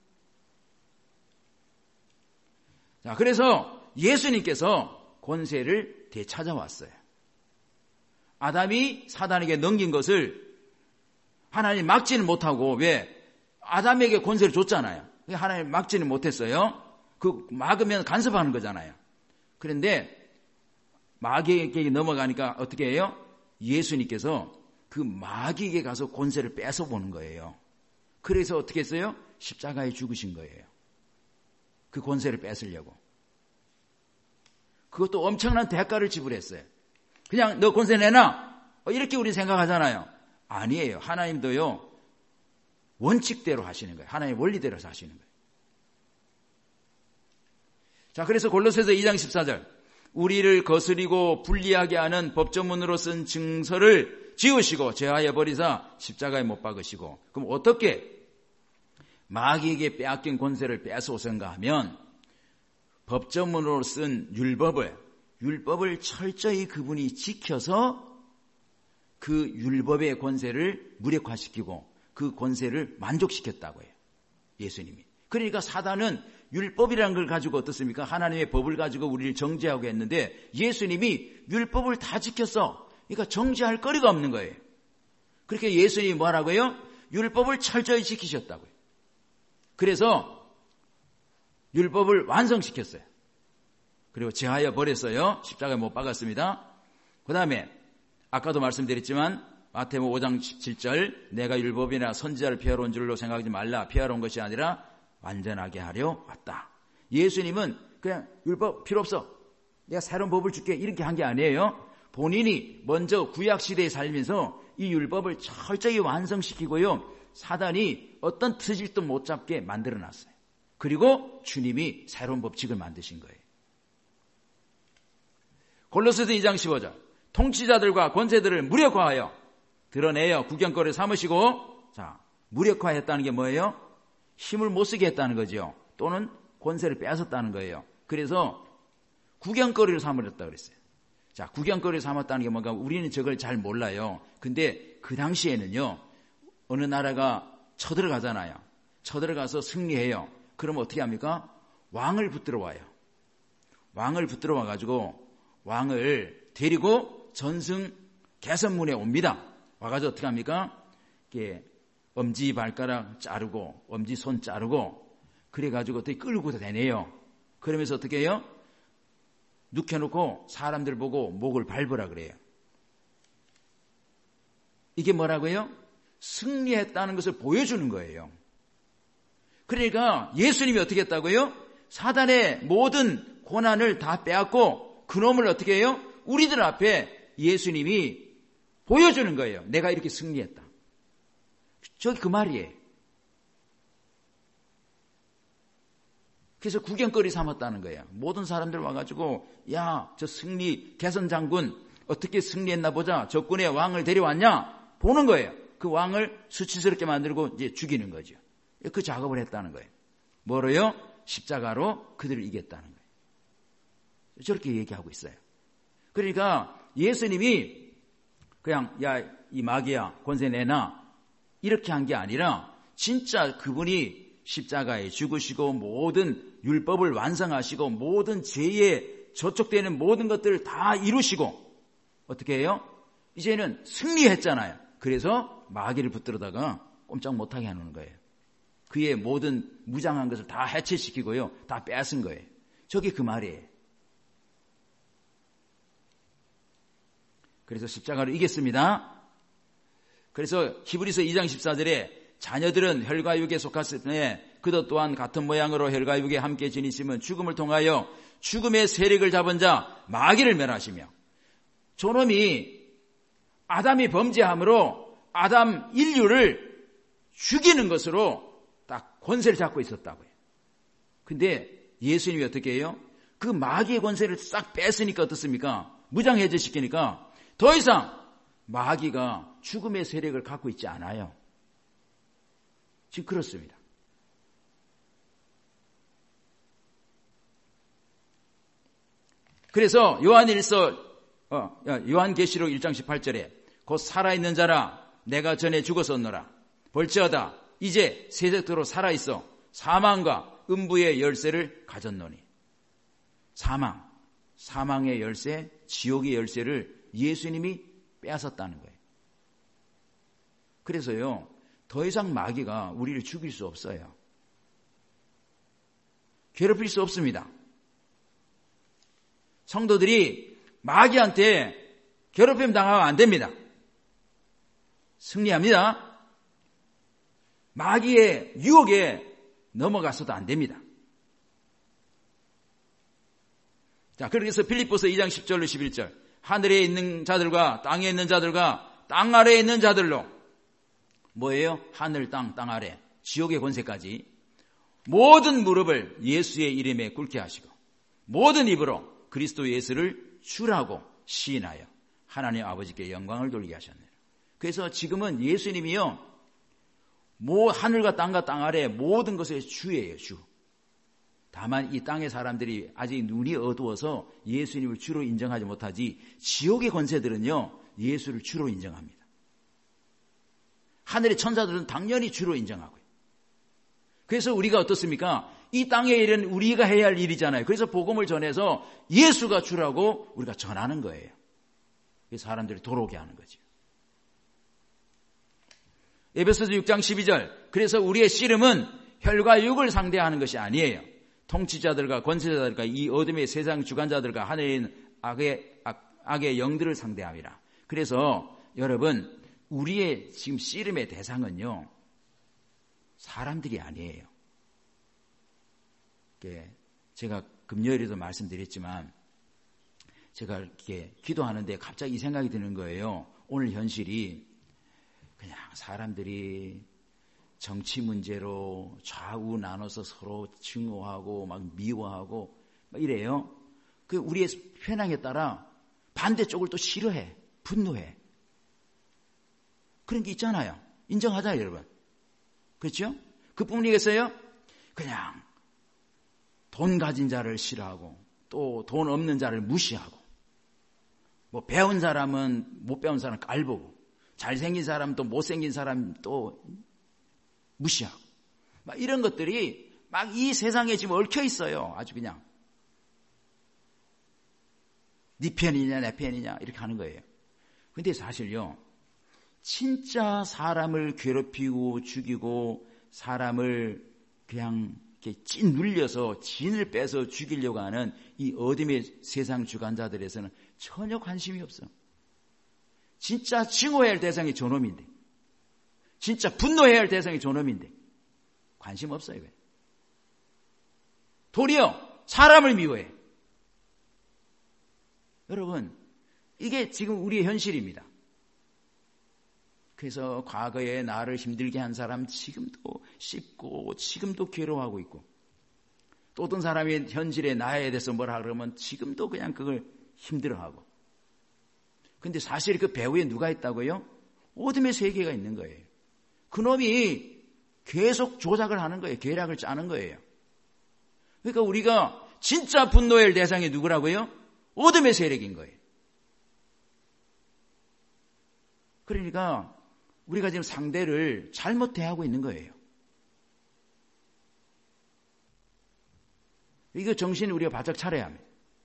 자, 그래서 예수님께서 권세를 되찾아왔어요. 아담이 사단에게 넘긴 것을 하나님 막지는 못하고, 왜? 아담에게 권세를 줬잖아요. 하나님 막지는 못했어요. 그 막으면 간섭하는 거잖아요. 그런데 마귀에게 넘어가니까 어떻게 해요? 예수님께서 그 마귀에게 가서 권세를 뺏어보는 거예요. 그래서 어떻게 했어요? 십자가에 죽으신 거예요. 그 권세를 뺏으려고. 그것도 엄청난 대가를 지불했어요. 그냥 너 권세 내놔, 이렇게 우리 생각하잖아요. 아니에요. 하나님도요, 원칙대로 하시는 거예요. 하나님의 원리대로 하시는 거예요. 자, 그래서 골로새서 이 장 십사 절 우리를 거스리고 불리하게 하는 법조문으로 쓴 증서를 지우시고 제하여 버리사 십자가에 못 박으시고. 그럼 어떻게 마귀에게 빼앗긴 권세를 뺏어오선가 하면 법조문으로 쓴 율법을 율법을 철저히 그분이 지켜서 그 율법의 권세를 무력화시키고 그 권세를 만족시켰다고 해요. 예수님이. 그러니까 사단은 율법이라는 걸 가지고 어떻습니까? 하나님의 법을 가지고 우리를 정죄하고 했는데 예수님이 율법을 다 지켰어. 그러니까 정죄할 거리가 없는 거예요. 그렇게 예수님이 뭐라고요? 율법을 철저히 지키셨다고요. 그래서 율법을 완성시켰어요. 그리고 제하여 버렸어요. 십자가에 못 박았습니다. 그 다음에 아까도 말씀드렸지만 마태복음 오 장 십칠 절 내가 율법이나 선지자를 피하러 온 줄로 생각하지 말라. 피하러 온 것이 아니라 완전하게 하려 왔다. 예수님은 그냥 율법 필요 없어, 내가 새로운 법을 줄게, 이렇게 한 게 아니에요. 본인이 먼저 구약시대에 살면서 이 율법을 철저히 완성시키고요, 사단이 어떤 트집도 못 잡게 만들어놨어요. 그리고 주님이 새로운 법칙을 만드신 거예요. 골로새서 이 장 십오 절 통치자들과 권세들을 무력화하여 드러내어 구경거리를 삼으시고. 자, 무력화했다는 게 뭐예요? 힘을 못 쓰게 했다는 거죠. 또는 권세를 뺏었다는 거예요. 그래서 구경거리를 삼으렸다 그랬어요. 자, 구경거리를 삼았다는 게 뭔가 우리는 저걸 잘 몰라요. 근데 그 당시에는요, 어느 나라가 쳐들어가잖아요. 쳐들어가서 승리해요. 그러면 어떻게 합니까? 왕을 붙들어 와요. 왕을 붙들어 와가지고 왕을 데리고 전승 개선문에 옵니다. 와가지고 어떻게 합니까? 이렇게 엄지 발가락 자르고 엄지 손 자르고 그래가지고 어떻게 끌고 다내요. 그러면서 어떻게 해요? 눕혀놓고 사람들 보고 목을 밟으라 그래요. 이게 뭐라고요? 승리했다는 것을 보여주는 거예요. 그러니까 예수님이 어떻게 했다고요? 사단의 모든 고난을 다 빼앗고 그놈을 어떻게 해요? 우리들 앞에 예수님이 보여주는 거예요. 내가 이렇게 승리했다. 저기 그 말이에요. 그래서 구경거리 삼았다는 거예요. 모든 사람들 와가지고 야, 저 승리 개선 장군 어떻게 승리했나 보자. 적군의 왕을 데려왔냐? 보는 거예요. 그 왕을 수치스럽게 만들고 이제 죽이는 거죠. 그 작업을 했다는 거예요. 뭐로요? 십자가로 그들을 이겼다는 거예요. 저렇게 얘기하고 있어요. 그러니까 예수님이 그냥 야, 이 마귀야 권세 내놔 이렇게 한 게 아니라 진짜 그분이 십자가에 죽으시고 모든 율법을 완성하시고 모든 죄에 저촉되는 모든 것들을 다 이루시고 어떻게 해요? 이제는 승리했잖아요. 그래서 마귀를 붙들어다가 꼼짝 못하게 하는 거예요. 그의 모든 무장한 것을 다 해체시키고요. 다 뺏은 거예요. 저게 그 말이에요. 그래서 십자가로 이겼습니다. 그래서 히브리서 이 장 십사 절에 자녀들은 혈과 육에 속았을 때 그도 또한 같은 모양으로 혈과 육에 함께 지니시면 죽음을 통하여 죽음의 세력을 잡은 자 마귀를 멸하시며. 저놈이 아담이 범죄함으로 아담 인류를 죽이는 것으로 딱 권세를 잡고 있었다고요. 근데 예수님이 어떻게 해요? 그 마귀의 권세를 싹 뺐으니까 어떻습니까? 무장해제시키니까 더 이상 마귀가 죽음의 세력을 갖고 있지 않아요. 지금 그렇습니다. 그래서 요한일서 어, 요한계시록 일 장 십팔 절에 곧 살아있는 자라 내가 전에 죽었었노라 볼지어다 이제 세세토록 살아있어 사망과 음부의 열쇠를 가졌노니. 사망, 사망의 열쇠, 지옥의 열쇠를 예수님이 빼앗았다는 거예요. 그래서요, 더 이상 마귀가 우리를 죽일 수 없어요. 괴롭힐 수 없습니다. 성도들이 마귀한테 괴롭힘 당하면 안 됩니다. 승리합니다. 마귀의 유혹에 넘어가서도 안 됩니다. 자, 그래서 빌립보서 이 장 십 절로 십일 절 하늘에 있는 자들과 땅에 있는 자들과 땅 아래에 있는 자들로 뭐예요? 하늘, 땅, 땅 아래 지옥의 권세까지 모든 무릎을 예수의 이름에 꿇게 하시고 모든 입으로 그리스도 예수를 주라고 시인하여 하나님 아버지께 영광을 돌리게 하셨네요. 그래서 지금은 예수님이요 모 하늘과 땅과 땅 아래 모든 것의 주예요. 주. 다만 이 땅의 사람들이 아직 눈이 어두워서 예수님을 주로 인정하지 못하지 지옥의 권세들은요 예수를 주로 인정합니다. 하늘의 천사들은 당연히 주로 인정하고요. 그래서 우리가 어떻습니까? 이 땅의 일은 우리가 해야 할 일이잖아요. 그래서 복음을 전해서 예수가 주라고 우리가 전하는 거예요. 그래서 사람들이 돌아오게 하는 거죠. 에베소서 육 장 십이 절 그래서 우리의 씨름은 혈과 육을 상대하는 것이 아니에요. 통치자들과 권세자들과 이 어둠의 세상 주관자들과 하늘에 있는 악의, 악, 악의 영들을 상대함이라. 그래서 여러분 우리의 지금 씨름의 대상은요 사람들이 아니에요. 제가 금요일에도 말씀드렸지만 제가 이렇게 기도하는데 갑자기 이 생각이 드는 거예요. 오늘 현실이 그냥 사람들이 정치 문제로 좌우 나눠서 서로 증오하고 막 미워하고 막 이래요. 그 우리의 편향에 따라 반대쪽을 또 싫어해, 분노해. 그런 게 있잖아요. 인정하잖아요, 여러분. 그렇죠? 그뿐이겠어요? 그냥 돈 가진 자를 싫어하고 또 돈 없는 자를 무시하고 뭐 배운 사람은 못 배운 사람 깔보고 잘생긴 사람 또 못생긴 사람 또 무시하고 막 이런 것들이 막 이 세상에 지금 얽혀 있어요. 아주 그냥 네 편이냐 내 편이냐 이렇게 하는 거예요. 근데 사실요 진짜 사람을 괴롭히고 죽이고 사람을 그냥 이렇게 찐 눌려서 진을 빼서 죽이려고 하는 이 어둠의 세상 주관자들에서는 전혀 관심이 없어. 진짜 증오해야 할 대상이 저놈인데 진짜 분노해야 할 대상이 저놈인데 관심 없어요. 도리어 사람을 미워해. 여러분 이게 지금 우리의 현실입니다. 그래서 과거에 나를 힘들게 한 사람 지금도 씹고 지금도 괴로워하고 있고 또 어떤 사람이 현실에 나에 대해서 뭐라 그러면 지금도 그냥 그걸 힘들어하고 근데 사실 그 배후에 누가 있다고요? 어둠의 세계가 있는 거예요. 그놈이 계속 조작을 하는 거예요. 계략을 짜는 거예요. 그러니까 우리가 진짜 분노할 대상이 누구라고요? 어둠의 세력인 거예요. 그러니까 우리가 지금 상대를 잘못 대하고 있는 거예요. 이거 정신을 우리가 바짝 차려야 합니다.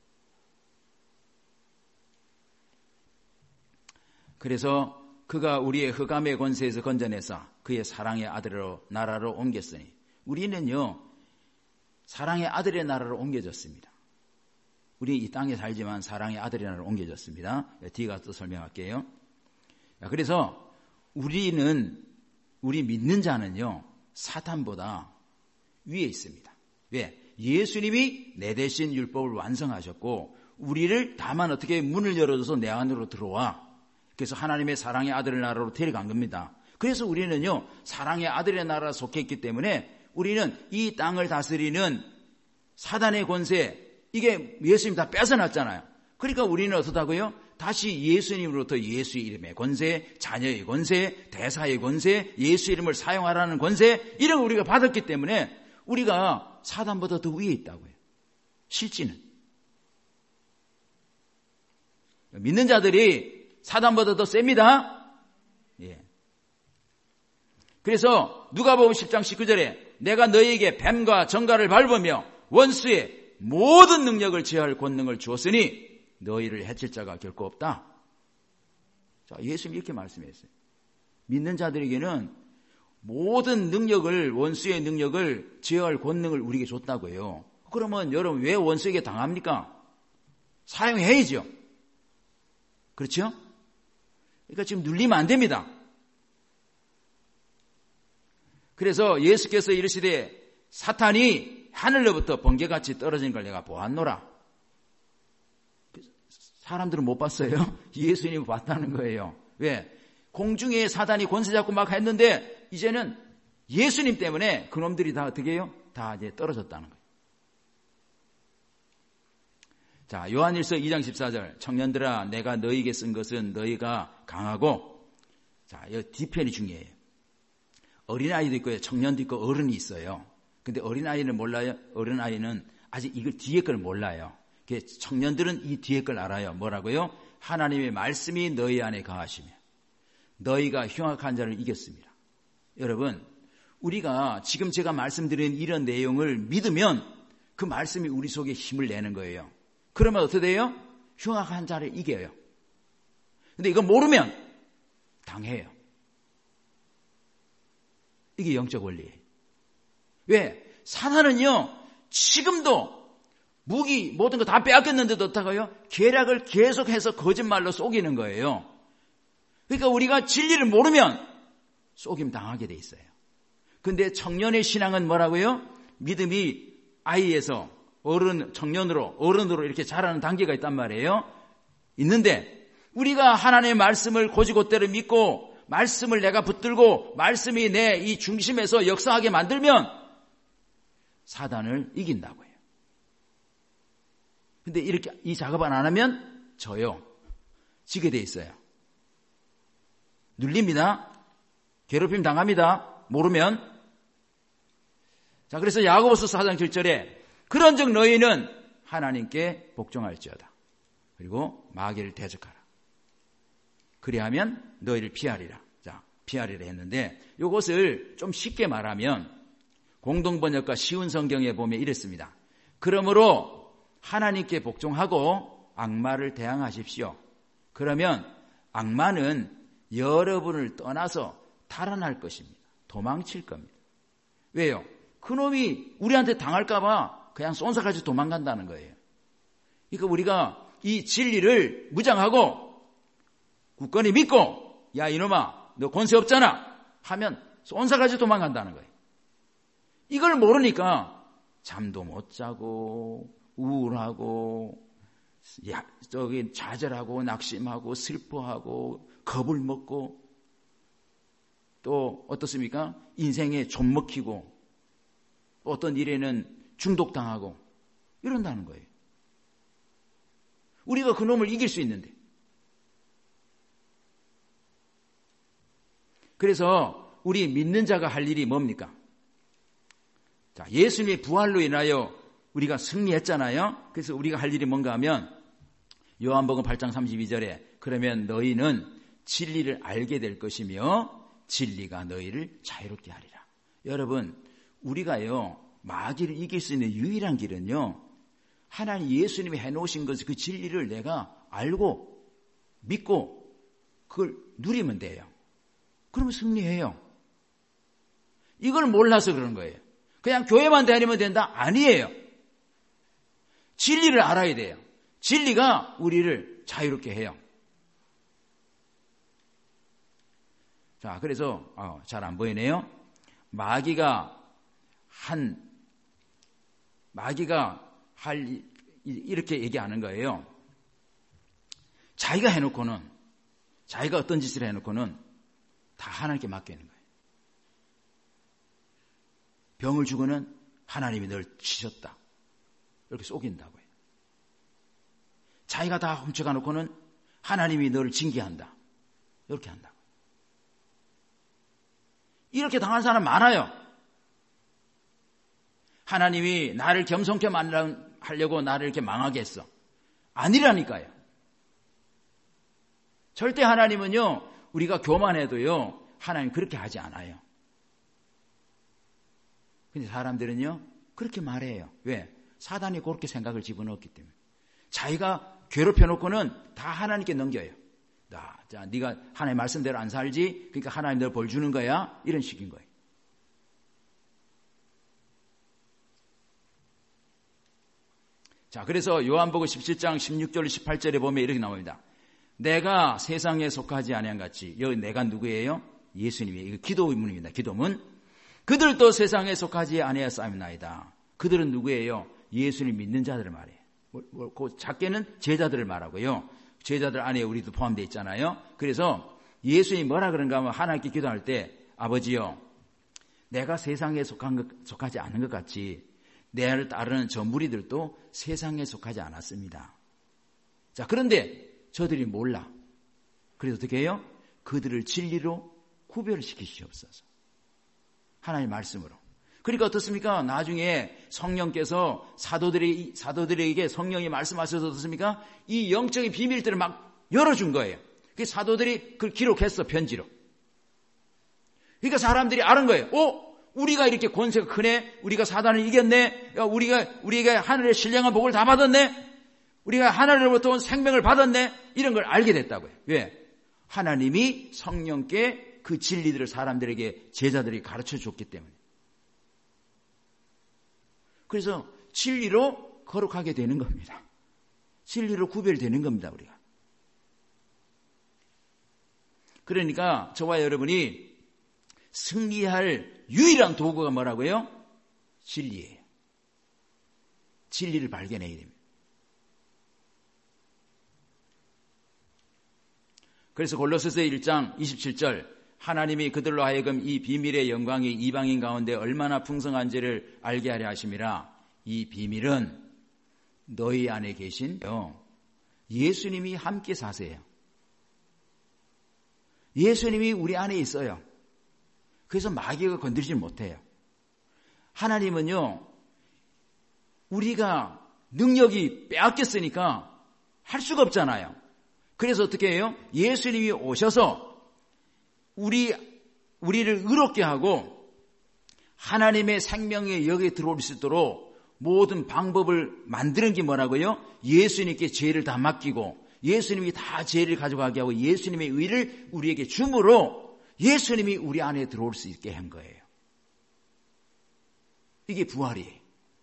그래서 그가 우리의 흑암의 권세에서 건져내서 그의 사랑의 아들로 나라로 옮겼으니 우리는요 사랑의 아들의 나라로 옮겨졌습니다. 우리 이 땅에 살지만 사랑의 아들의 나라로 옮겨졌습니다. 뒤에 가서 설명할게요. 그래서 우리는 우리 믿는 자는요 사탄보다 위에 있습니다. 왜? 예수님이 내 대신 율법을 완성하셨고 우리를 다만 어떻게 문을 열어줘서 내 안으로 들어와 그래서 하나님의 사랑의 아들의 나라로 데려간 겁니다. 그래서 우리는요, 사랑의 아들의 나라에 속해 있기 때문에 우리는 이 땅을 다스리는 사단의 권세, 이게 예수님 다 뺏어놨잖아요. 그러니까 우리는 어떻다고요? 다시 예수님으로부터 예수의 이름의 권세, 자녀의 권세, 대사의 권세, 예수 이름을 사용하라는 권세, 이런 걸 우리가 받았기 때문에 우리가 사단보다 더 위에 있다고요. 실지는. 믿는 자들이 사단보다 더 셉니다. 예. 그래서 누가복음 십 장 십구 절에 내가 너희에게 뱀과 정갈을 밟으며 원수의 모든 능력을 제어할 권능을 주었으니 너희를 해칠 자가 결코 없다. 자, 예수님이 이렇게 말씀했어요. 믿는 자들에게는 모든 능력을, 원수의 능력을 제어할 권능을 우리에게 줬다고요. 그러면 여러분 왜 원수에게 당합니까? 사용해야죠. 그렇죠? 그러니까 지금 눌리면 안 됩니다. 그래서 예수께서 이르시되 사탄이 하늘로부터 번개같이 떨어진 걸 내가 보았노라. 사람들은 못 봤어요. 예수님이 봤다는 거예요. 왜? 공중에 사단이 권세 잡고 막 했는데 이제는 예수님 때문에 그놈들이 다 어떻게 해요? 다 이제 떨어졌다는 거예요. 자, 요한일서 이 장 십사 절 청년들아 내가 너희에게 쓴 것은 너희가 강하고, 자, 이 뒤편이 중요해요. 어린아이도 있고요, 청년도 있고 어른이 있어요. 근데 어린아이는 몰라요. 어린아이는 아직 이걸 뒤에 걸 몰라요. 청년들은 이 뒤에 걸 알아요. 뭐라고요? 하나님의 말씀이 너희 안에 거하시며 너희가 흉악한 자를 이겼습니다. 여러분, 우리가 지금 제가 말씀드린 이런 내용을 믿으면 그 말씀이 우리 속에 힘을 내는 거예요. 그러면 어떻게 돼요? 흉악한 자를 이겨요. 근데 이거 모르면 당해요. 이게 영적 원리예요. 왜? 사탄은요, 지금도 무기 모든 거 다 빼앗겼는데도 어떡하고요? 계략을 계속해서 거짓말로 속이는 거예요. 그러니까 우리가 진리를 모르면 속임 당하게 돼 있어요. 근데 청년의 신앙은 뭐라고요? 믿음이 아이에서 어른, 청년으로, 어른으로 이렇게 자라는 단계가 있단 말이에요. 있는데 우리가 하나님의 말씀을 고지고대로 믿고 말씀을 내가 붙들고 말씀이 내 이 중심에서 역사하게 만들면 사단을 이긴다고요. 근데 이렇게 이 작업을 안 하면 져요. 지게 돼 있어요. 눌립니다. 괴롭힘 당합니다. 모르면. 자, 그래서 야고보서 사 장 칠 절에 그런즉 너희는 하나님께 복종할지어다. 그리고 마귀를 대적하라. 그리하면 너희를 피하리라. 자, 피하리라 했는데 이것을 좀 쉽게 말하면 공동번역과 쉬운 성경에 보면 이랬습니다. 그러므로 하나님께 복종하고 악마를 대항하십시오. 그러면 악마는 여러분을 떠나서 달아날 것입니다. 도망칠 겁니다. 왜요? 그놈이 우리한테 당할까 봐 그냥 쏜사같이 도망간다는 거예요. 그러니까 우리가 이 진리를 무장하고 굳건히 믿고 야 이놈아 너 권세 없잖아 하면 쏜사같이 도망간다는 거예요. 이걸 모르니까 잠도 못 자고 우울하고 야, 저기 좌절하고 낙심하고 슬퍼하고 겁을 먹고 또 어떻습니까? 인생에 좀 먹히고 어떤 일에는 중독당하고 이런다는 거예요. 우리가 그놈을 이길 수 있는데. 그래서 우리 믿는 자가 할 일이 뭡니까? 자, 예수님의 부활로 인하여 우리가 승리했잖아요. 그래서 우리가 할 일이 뭔가 하면 요한복음 팔 장 삼십이 절에 그러면 너희는 진리를 알게 될 것이며 진리가 너희를 자유롭게 하리라. 여러분, 우리가요 마귀를 이길 수 있는 유일한 길은요 하나님 예수님이 해놓으신 것을 그 진리를 내가 알고 믿고 그걸 누리면 돼요. 그러면 승리해요. 이걸 몰라서 그런 거예요. 그냥 교회만 다니면 된다? 아니에요. 진리를 알아야 돼요. 진리가 우리를 자유롭게 해요. 자, 그래서 어, 잘 안 보이네요. 마귀가 한 마귀가 할 이렇게 얘기하는 거예요. 자기가 해놓고는 자기가 어떤 짓을 해놓고는 다 하나님께 맡기는 거예요. 병을 주고는 하나님이 널 치셨다. 이렇게 속인다고요. 자기가 다 훔쳐가 놓고는 하나님이 너를 징계한다. 이렇게 한다고. 이렇게 당한 사람 많아요. 하나님이 나를 겸손케 만들려고 나를 이렇게 망하게 했어. 아니라니까요. 절대 하나님은요, 우리가 교만해도요, 하나님 그렇게 하지 않아요. 근데 사람들은요, 그렇게 말해요. 왜? 사단이 그렇게 생각을 집어넣었기 때문에. 자기가 괴롭혀놓고는 다 하나님께 넘겨요. 나, 자, 네가 하나님 말씀대로 안 살지? 그러니까 하나님 너 벌 주는 거야? 이런 식인 거예요. 자, 그래서 요한복음 십칠 장 십육 절 십팔 절에 보면 이렇게 나옵니다. 내가 세상에 속하지 아니한 같이, 여기 내가 누구예요? 예수님이에요. 이거 기도문입니다. 기도문. 그들도 세상에 속하지 아니하였사옵나이다. 그들은 누구예요? 예수님 믿는 자들을 말해요. 뭐, 뭐, 그 작게는 제자들을 말하고요. 제자들 안에 우리도 포함되어 있잖아요. 그래서 예수님이 뭐라 그런가 하면 하나님께 기도할 때, 아버지요, 내가 세상에 속한 것, 속하지 않은 것 같이 내를 따르는 저 무리들도 세상에 속하지 않았습니다. 자, 그런데 저들이 몰라. 그래서 어떻게 해요? 그들을 진리로 구별시키시옵소서. 하나님의 말씀으로. 그러니까 어떻습니까? 나중에 성령께서 사도들이, 사도들에게 성령이 말씀하셔서 어떻습니까? 이 영적인 비밀들을 막 열어준 거예요. 그 사도들이 그걸 기록했어, 편지로. 그러니까 사람들이 아는 거예요. 어? 우리가 이렇게 권세가 크네? 우리가 사단을 이겼네? 야, 우리가, 우리가 하늘의 신령한 복을 다 받았네? 우리가 하나님으로부터 온 생명을 받았네? 이런 걸 알게 됐다고요. 왜? 하나님이 성령께 그 진리들을 사람들에게 제자들이 가르쳐 줬기 때문에. 그래서 진리로 거룩하게 되는 겁니다. 진리로 구별되는 겁니다, 우리가. 그러니까 저와 여러분이 승리할 유일한 도구가 뭐라고요? 진리예요. 진리를 발견해야 됩니다. 그래서 골로새서 일 장 이십칠 절, 하나님이 그들로 하여금 이 비밀의 영광이 이방인 가운데 얼마나 풍성한지를 알게 하려 하심이라. 이 비밀은 너희 안에 계신 예수님이 함께 사세요. 예수님이 우리 안에 있어요. 그래서 마귀가 건드리지 못해요. 하나님은요, 우리가 능력이 빼앗겼으니까 할 수가 없잖아요. 그래서 어떻게 해요? 예수님이 오셔서 우리, 우리를 의롭게 하고 하나님의 생명의 역에 들어올 수 있도록 모든 방법을 만드는 게 뭐라고요? 예수님께 죄를 다 맡기고 예수님이 다 죄를 가져가게 하고 예수님의 의를 우리에게 줌으로 예수님이 우리 안에 들어올 수 있게 한 거예요. 이게 부활이에요.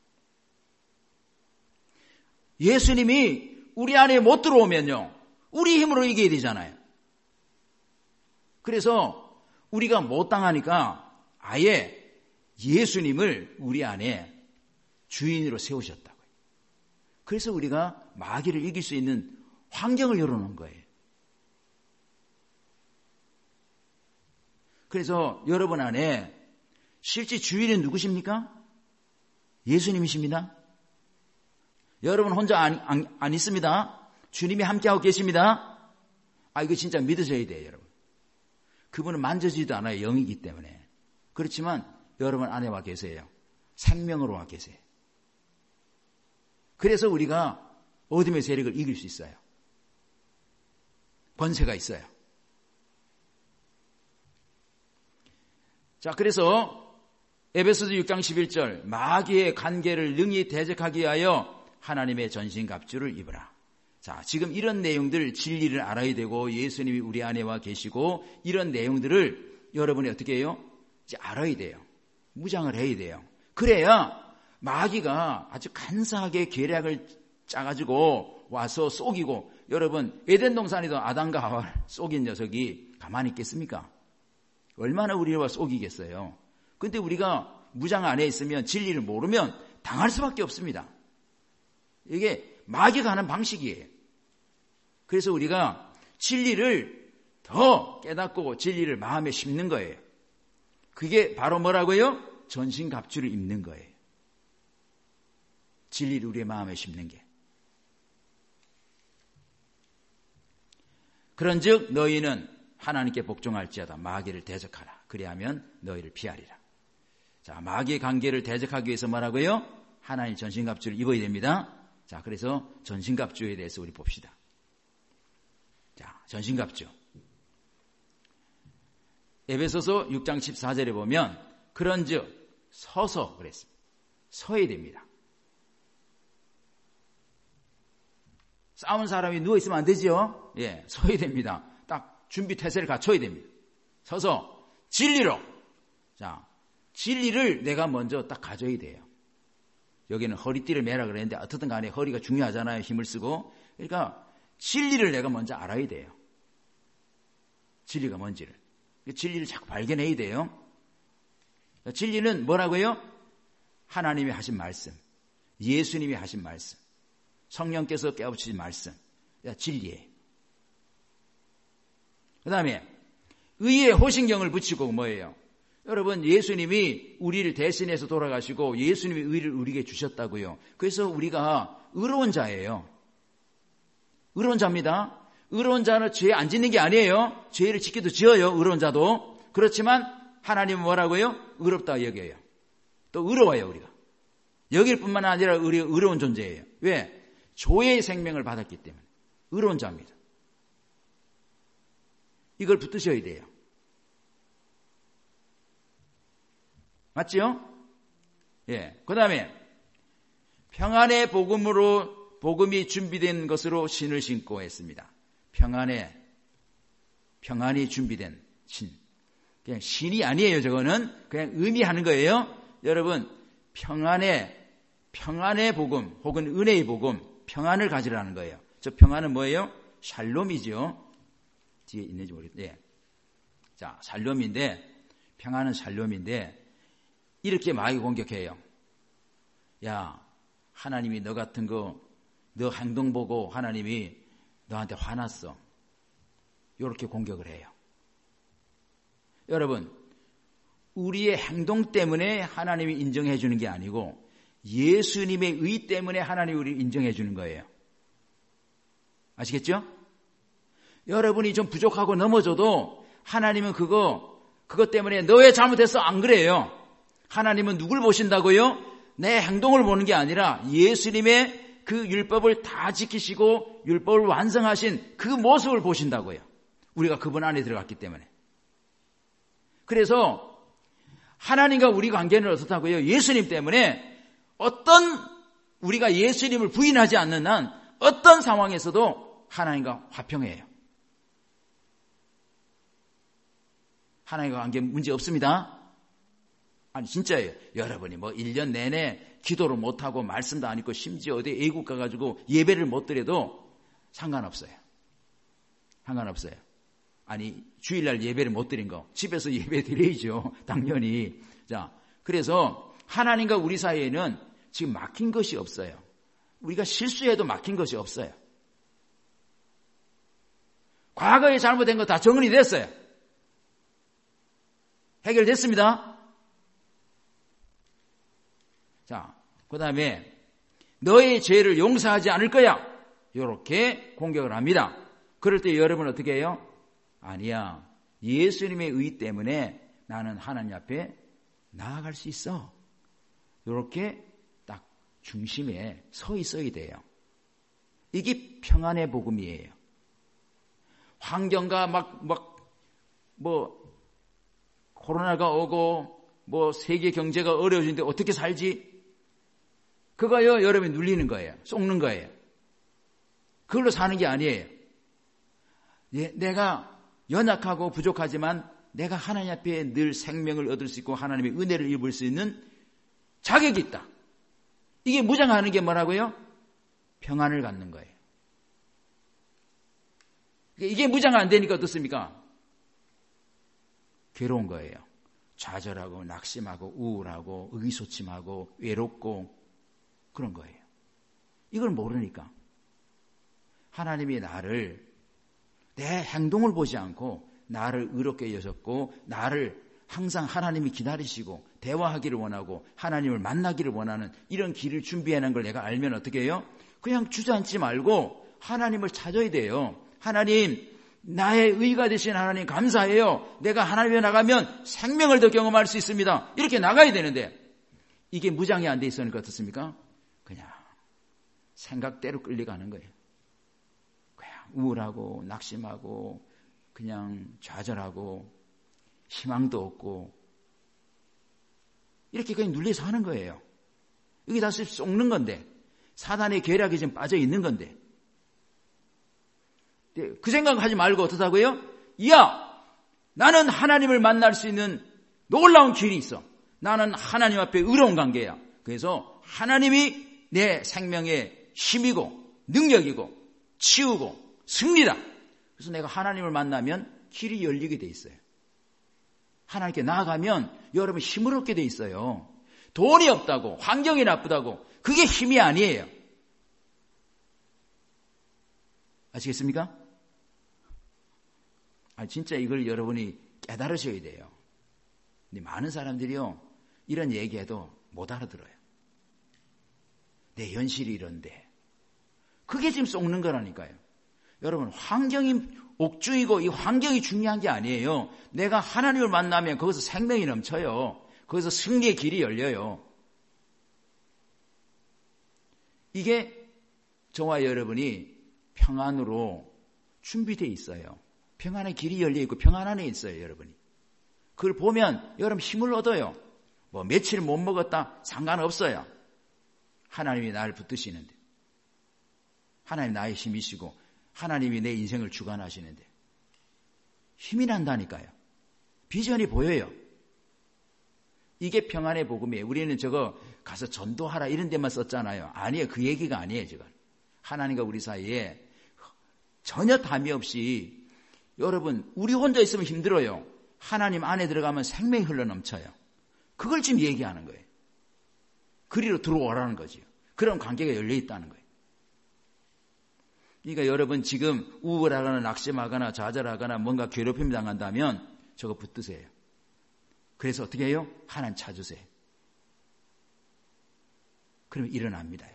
예수님이 우리 안에 못 들어오면요, 우리 힘으로 이겨야 되잖아요. 그래서 우리가 못 당하니까 아예 예수님을 우리 안에 주인으로 세우셨다고요. 그래서 우리가 마귀를 이길 수 있는 환경을 열어놓은 거예요. 그래서 여러분 안에 실제 주인은 누구십니까? 예수님이십니다. 여러분 혼자 안, 안, 안 있습니다. 주님이 함께하고 계십니다. 아, 이거 진짜 믿으셔야 돼요, 여러분. 그분은 만져지지도 않아요, 영이기 때문에. 그렇지만 여러분 안에 와 계세요. 생명으로 와 계세요. 그래서 우리가 어둠의 세력을 이길 수 있어요. 권세가 있어요. 자, 그래서 에베소서 육 장 십일 절, 마귀의 관계를 능히 대적하기 위하여 하나님의 전신갑주를 입으라. 자, 지금 이런 내용들, 진리를 알아야 되고 예수님이 우리 안에 와 계시고 이런 내용들을 여러분이 어떻게 해요? 이제 알아야 돼요. 무장을 해야 돼요. 그래야 마귀가 아주 간사하게 계략을 짜가지고 와서 속이고, 여러분 에덴 동산에도 아담과 하와를 속인 녀석이 가만히 있겠습니까? 얼마나 우리와 속이겠어요. 그런데 우리가 무장 안에 있으면, 진리를 모르면 당할 수밖에 없습니다. 이게 마귀가 하는 방식이에요. 그래서 우리가 진리를 더 깨닫고 진리를 마음에 심는 거예요. 그게 바로 뭐라고요? 전신갑주를 입는 거예요. 진리를 우리의 마음에 심는 게. 그런즉 너희는 하나님께 복종할지어다 마귀를 대적하라. 그리하면 너희를 피하리라. 자, 마귀의 관계를 대적하기 위해서 뭐라고요? 하나님 전신갑주를 입어야 됩니다. 자, 그래서 전신갑주에 대해서 우리 봅시다. 자, 전신갑주. 에베소서 육 장 십사 절에 보면 그런즉 서서 그랬습니다. 서야 됩니다. 싸운 사람이 누워있으면 안 되지요? 예, 서야 됩니다. 딱 준비 태세를 갖춰야 됩니다. 서서 진리로. 자, 진리를 내가 먼저 딱 가져야 돼요. 여기는 허리띠를 매라 그랬는데 어떻든 간에 허리가 중요하잖아요. 힘을 쓰고. 그러니까 진리를 내가 먼저 알아야 돼요. 진리가 뭔지를. 진리를 자꾸 발견해야 돼요. 진리는 뭐라고요? 하나님이 하신 말씀, 예수님이 하신 말씀, 성령께서 깨우치신 말씀, 진리예요. 그 다음에 의의 호신경을 붙이고 뭐예요? 여러분, 예수님이 우리를 대신해서 돌아가시고 예수님이 의를 우리에게 주셨다고요. 그래서 우리가 의로운 자예요. 의로운 자입니다. 의로운 자는 죄 안 짓는 게 아니에요. 죄를 짓기도 지어요. 의로운 자도. 그렇지만 하나님은 뭐라고요? 의롭다 여겨요. 또 의로워요. 우리가. 여길 뿐만 아니라 우리 의로운 존재예요. 왜? 조의 생명을 받았기 때문에. 의로운 자입니다. 이걸 붙드셔야 돼요. 맞지요? 예. 그 다음에 평안의 복음으로 복음이 준비된 것으로 신을 신고 했습니다. 평안의 평안이 준비된 신. 그냥 신이 아니에요. 저거는 그냥 의미하는 거예요. 여러분, 평안의 평안의 복음 혹은 은혜의 복음, 평안을 가지라는 거예요. 저 평안은 뭐예요? 샬롬이죠. 뒤에 있는지 모르겠는데. 예. 자, 샬롬인데 평안은 샬롬인데 이렇게 마귀 공격해요. 야, 하나님이 너 같은 거, 너 행동 보고 하나님이 너한테 화났어. 이렇게 공격을 해요. 여러분, 우리의 행동 때문에 하나님이 인정해 주는 게 아니고 예수님의 의 때문에 하나님이 우리를 인정해 주는 거예요. 아시겠죠? 여러분이 좀 부족하고 넘어져도 하나님은 그거, 그것 때문에 너 왜 잘못했어? 안 그래요. 하나님은 누굴 보신다고요? 내 행동을 보는 게 아니라 예수님의 그 율법을 다 지키시고 율법을 완성하신 그 모습을 보신다고요. 우리가 그분 안에 들어갔기 때문에. 그래서 하나님과 우리 관계는 어떻다고요? 예수님 때문에 어떤 우리가 예수님을 부인하지 않는 한 어떤 상황에서도 하나님과 화평해요. 하나님과 관계 문제 없습니다. 아니 진짜예요. 여러분이 뭐 일 년 내내 기도를 못하고 말씀도 안 읽고 심지어 어디 외국 가가지고 예배를 못 드려도 상관없어요. 상관없어요. 아니 주일날 예배를 못 드린 거 집에서 예배 드려야죠. 당연히. 자, 그래서 하나님과 우리 사이에는 지금 막힌 것이 없어요. 우리가 실수해도 막힌 것이 없어요. 과거에 잘못된 거 다 정리이 됐어요. 해결됐습니다. 자, 그 다음에 너의 죄를 용서하지 않을 거야. 이렇게 공격을 합니다. 그럴 때 여러분 어떻게 해요? 아니야. 예수님의 의 때문에 나는 하나님 앞에 나아갈 수 있어. 이렇게 딱 중심에 서 있어야 돼요. 이게 평안의 복음이에요. 환경과 막, 막, 뭐, 코로나가 오고, 뭐, 세계 경제가 어려워지는데 어떻게 살지? 그거요, 여러분이 눌리는 거예요. 속는 거예요. 그걸로 사는 게 아니에요. 예, 내가 연약하고 부족하지만 내가 하나님 앞에 늘 생명을 얻을 수 있고 하나님의 은혜를 입을 수 있는 자격이 있다. 이게 무장하는 게 뭐라고요? 평안을 갖는 거예요. 이게 무장 안 되니까 어떻습니까? 괴로운 거예요. 좌절하고 낙심하고 우울하고 의기소침하고 외롭고 그런 거예요. 이걸 모르니까 하나님이 나를 내 행동을 보지 않고 나를 의롭게 여셨고 나를 항상 하나님이 기다리시고 대화하기를 원하고 하나님을 만나기를 원하는 이런 길을 준비하는 걸 내가 알면 어떻게 해요? 그냥 주저앉지 말고 하나님을 찾아야 돼요. 하나님, 나의 의가 되신 하나님 감사해요. 내가 하나님에 나가면 생명을 더 경험할 수 있습니다. 이렇게 나가야 되는데 이게 무장이 안 돼 있으니까 어떻습니까? 그냥 생각대로 끌려가는 거예요. 그냥 우울하고 낙심하고 그냥 좌절하고 희망도 없고 이렇게 그냥 눌려서 하는 거예요. 이게 다 쏙는 건데 사단의 계략이 지금 빠져 있는 건데 그 생각하지 말고 어떻다고요? 야, 나는 하나님을 만날 수 있는 놀라운 길이 있어. 나는 하나님 앞에 의로운 관계야. 그래서 하나님이 내 생명의 힘이고 능력이고 치유고 승리다. 그래서 내가 하나님을 만나면 길이 열리게 돼 있어요. 하나님께 나아가면 여러분 힘을 얻게 돼 있어요. 돈이 없다고 환경이 나쁘다고 그게 힘이 아니에요. 아시겠습니까? 아, 진짜 이걸 여러분이 깨달으셔야 돼요. 근데 많은 사람들이요 이런 얘기해도 못 알아들어요. 내 현실이 이런데 그게 지금 쏙는 거라니까요. 여러분 환경이 옥중이고 이 환경이 중요한 게 아니에요. 내가 하나님을 만나면 거기서 생명이 넘쳐요. 거기서 승리의 길이 열려요. 이게 저와 여러분이 평안으로 준비되어 있어요. 평안의 길이 열려있고 평안 안에 있어요. 여러분이. 그걸 보면 여러분 힘을 얻어요. 뭐 며칠 못 먹었다 상관없어요. 하나님이 나를 붙드시는데 하나님 나의 힘이시고 하나님이 내 인생을 주관하시는데 힘이 난다니까요. 비전이 보여요. 이게 평안의 복음이에요. 우리는 저거 가서 전도하라 이런 데만 썼잖아요. 아니에요. 그 얘기가 아니에요. 지금 하나님과 우리 사이에 전혀 담이 없이 여러분 우리 혼자 있으면 힘들어요. 하나님 안에 들어가면 생명이 흘러넘쳐요. 그걸 지금 얘기하는 거예요. 그리로 들어오라는 거죠. 그런 관계가 열려있다는 거예요. 그러니까 여러분 지금 우울하거나 낙심하거나 좌절하거나 뭔가 괴롭힘 당한다면 저거 붙드세요. 그래서 어떻게 해요? 하나님 찾으세요. 그러면 일어납니다.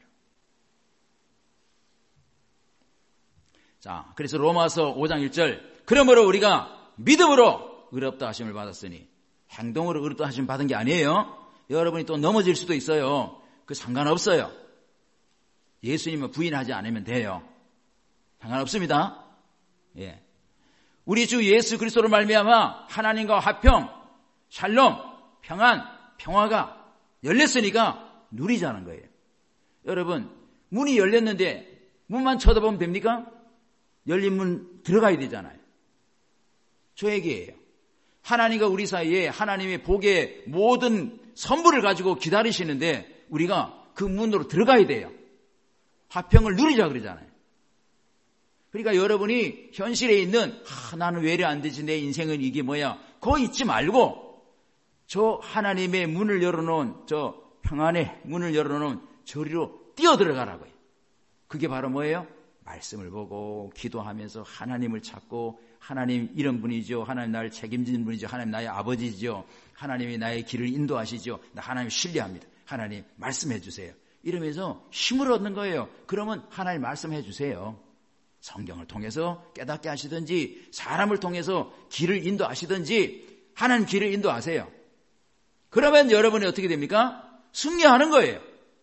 자, 그래서 로마서 오 장 일 절 그러므로 우리가 믿음으로 의롭다 하심을 받았으니 행동으로 의롭다 하심 받은 게 아니에요. 여러분이 또 넘어질 수도 있어요. 그 상관없어요. 예수님을 부인하지 않으면 돼요. 상관없습니다. 예. 우리 주 예수 그리스도로 말미암아 하나님과 화평, 샬롬, 평안, 평화가 열렸으니까 누리자는 거예요. 여러분 문이 열렸는데 문만 쳐다보면 됩니까? 열린 문 들어가야 되잖아요. 저 얘기예요. 하나님과 우리 사이에 하나님의 복의 모든 선물을 가지고 기다리시는데 우리가 그 문으로 들어가야 돼요. 화평을 누리자 그러잖아요. 그러니까 여러분이 현실에 있는 아, 나는 왜 이래 안 되지 내 인생은 이게 뭐야 그거 잊지 말고 저 하나님의 문을 열어놓은 저 평안의 문을 열어놓은 저리로 뛰어들어가라고요. 그게 바로 뭐예요? 말씀을 보고 기도하면서 하나님을 찾고 하나님 이런 분이죠. 하나님 나를 책임지는 분이죠. 하나님 나의 아버지죠. 하나님이 나의 길을 인도하시죠. 나 하나님 신뢰합니다. 하나님 말씀해 주세요. 이러면서 힘을 얻는 거예요. 그러면 하나님 말씀해 주세요. 성경을 통해서 깨닫게 하시든지 사람을 통해서 길을 인도하시든지 하나님 길을 인도하세요. 그러면 여러분이 어떻게 됩니까? 승리하는 거예요.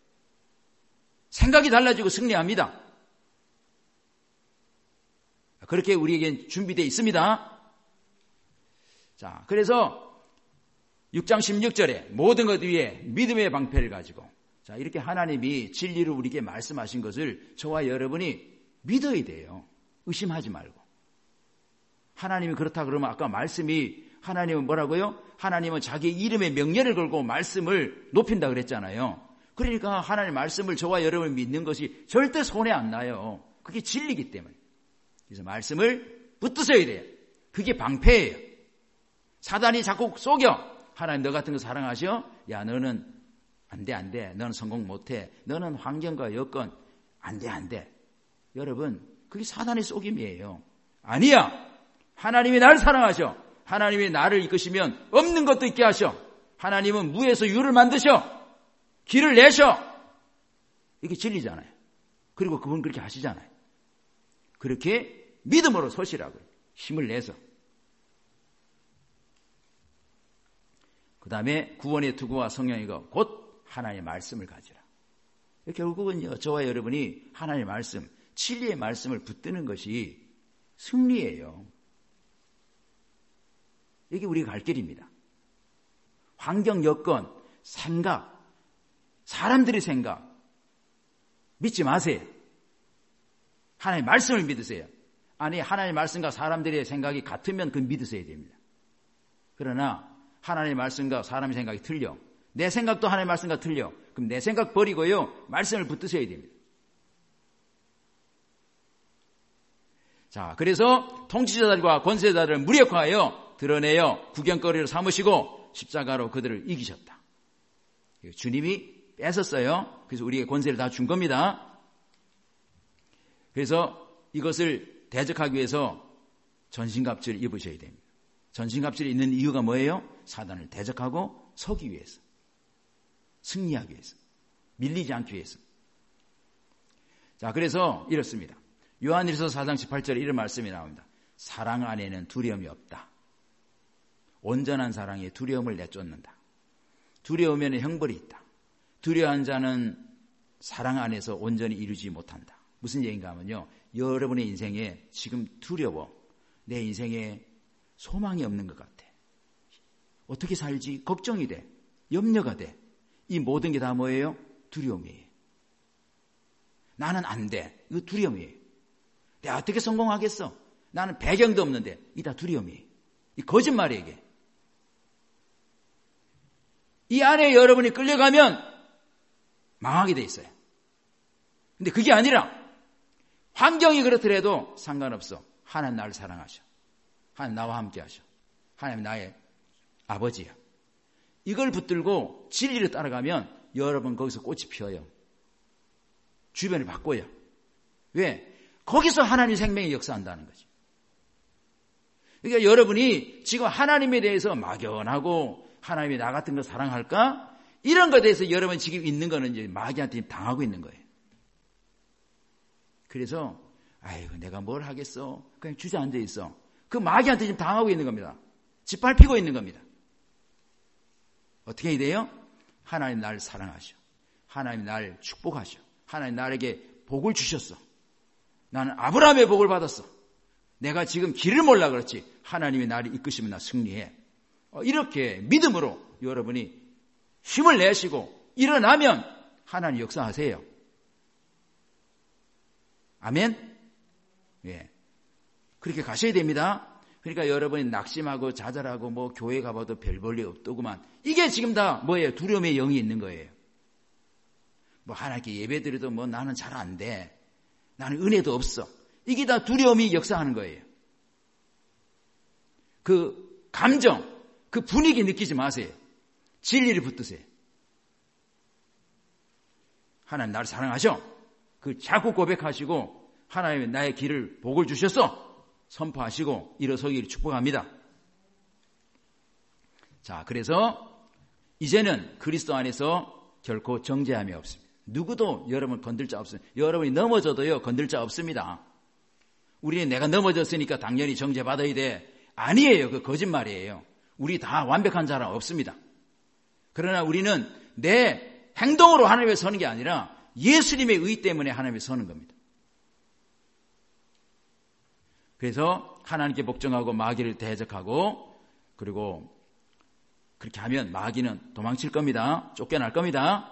생각이 달라지고 승리합니다. 그렇게 우리에겐 준비되어 있습니다. 자, 그래서 육 장 십육 절에 모든 것 위에 믿음의 방패를 가지고 자, 이렇게 하나님이 진리를 우리에게 말씀하신 것을 저와 여러분이 믿어야 돼요. 의심하지 말고. 하나님이 그렇다 그러면 아까 말씀이 하나님은 뭐라고요? 하나님은 자기 이름의 명예를 걸고 말씀을 높인다 그랬잖아요. 그러니까 하나님 말씀을 저와 여러분이 믿는 것이 절대 손해 안 나요. 그게 진리이기 때문에. 그래서 말씀을 붙드셔야 돼요. 그게 방패예요. 사단이 자꾸 속여. 하나님 너 같은 거 사랑하셔? 야 너는 안 돼 안 돼. 너는 성공 못해. 너는 환경과 여건 안 돼 안 돼. 여러분 그게 사단의 속임이에요. 아니야. 하나님이 나를 사랑하셔. 하나님이 나를 이끄시면 없는 것도 있게 하셔. 하나님은 무에서 유를 만드셔. 길을 내셔. 이게 진리잖아요. 그리고 그분 그렇게 하시잖아요. 그렇게 믿음으로 서시라고요. 힘을 내서. 그 다음에 구원의 투구와 성령이고 곧 하나님의 말씀을 가지라. 결국은요, 저와 여러분이 하나님의 말씀, 진리의 말씀을 붙드는 것이 승리예요. 이게 우리가 갈 길입니다. 환경, 여건, 생각, 사람들의 생각 믿지 마세요. 하나님의 말씀을 믿으세요. 아니, 하나님의 말씀과 사람들의 생각이 같으면 그 믿으셔야 됩니다. 그러나 하나님의 말씀과 사람의 생각이 틀려. 내 생각도 하나님의 말씀과 틀려. 그럼 내 생각 버리고요, 말씀을 붙드셔야 됩니다. 자, 그래서 통치자들과 권세자들을 무력화하여 드러내어 구경거리로 삼으시고 십자가로 그들을 이기셨다. 주님이 뺏었어요. 그래서 우리에게 권세를 다 준 겁니다. 그래서 이것을 대적하기 위해서 전신갑주를 입으셔야 됩니다. 전신갑주를 입는 이유가 뭐예요? 사단을 대적하고 서기 위해서, 승리하기 위해서, 밀리지 않기 위해서. 자, 그래서 이렇습니다. 요한일서 사 장 십팔 절에 이런 말씀이 나옵니다. 사랑 안에는 두려움이 없다. 온전한 사랑이 두려움을 내쫓는다. 두려우면 형벌이 있다. 두려워한 자는 사랑 안에서 온전히 이루지 못한다. 무슨 얘기인가 하면요, 여러분의 인생에 지금 두려워, 내 인생에 소망이 없는 것 같아, 어떻게 살지 걱정이 돼, 염려가 돼. 이 모든 게 다 뭐예요? 두려움이에요. 나는 안 돼. 이거 두려움이에요. 내가 어떻게 성공하겠어? 나는 배경도 없는데. 이 다 두려움이에요. 이 거짓말이에요, 이게. 이 안에 여러분이 끌려가면 망하게 돼 있어요. 근데 그게 아니라 환경이 그렇더라도 상관없어. 하나님 나를 사랑하셔. 하나님 나와 함께 하셔. 하나님 나의 아버지야. 이걸 붙들고 진리를 따라가면 여러분 거기서 꽃이 피어요. 주변을 바꿔요. 왜? 거기서 하나님 생명이 역사한다는 거지. 그러니까 여러분이 지금 하나님에 대해서 막연하고 하나님이 나 같은 거 사랑할까? 이런 것에 대해서 여러분 지금 있는 거는 이제 마귀한테 당하고 있는 거예요. 그래서 아이고 내가 뭘 하겠어? 그냥 주저앉아 있어. 그 마귀한테 지금 당하고 있는 겁니다. 짓밟히고 있는 겁니다. 어떻게 해야 돼요? 하나님 나를 사랑하셔. 하나님 나를 축복하셔. 하나님 나에게 복을 주셨어. 나는 아브라함의 복을 받았어. 내가 지금 길을 몰라 그렇지. 하나님이 나를 이끄시면 나 승리해. 이렇게 믿음으로 여러분이 힘을 내시고 일어나면 하나님 역사하세요. 아멘? 예. 그렇게 가셔야 됩니다. 그러니까 여러분이 낙심하고 좌절하고 뭐 교회 가봐도 별 볼일 없더구만. 이게 지금 다 뭐예요? 두려움의 영이 있는 거예요. 뭐 하나님께 예배 드려도 뭐 나는 잘 안 돼. 나는 은혜도 없어. 이게 다 두려움이 역사하는 거예요. 그 감정, 그 분위기 느끼지 마세요. 진리를 붙드세요. 하나님 나를 사랑하셔. 그 자꾸 고백하시고 하나님이 나의 길을 복을 주셨어. 선포하시고 일어서기를 축복합니다. 자, 그래서 이제는 그리스도 안에서 결코 정죄함이 없습니다. 누구도 여러분 건들 자 없습니다. 여러분이 넘어져도요 건들 자 없습니다. 우리는 내가 넘어졌으니까 당연히 정죄받아야 돼. 아니에요. 그 거짓말이에요. 우리 다 완벽한 사람 없습니다. 그러나 우리는 내 행동으로 하나님에 서는 게 아니라 예수님의 의 때문에 하나님에 서는 겁니다. 그래서 하나님께 복종하고 마귀를 대적하고 그리고 그렇게 하면 마귀는 도망칠 겁니다. 쫓겨날 겁니다.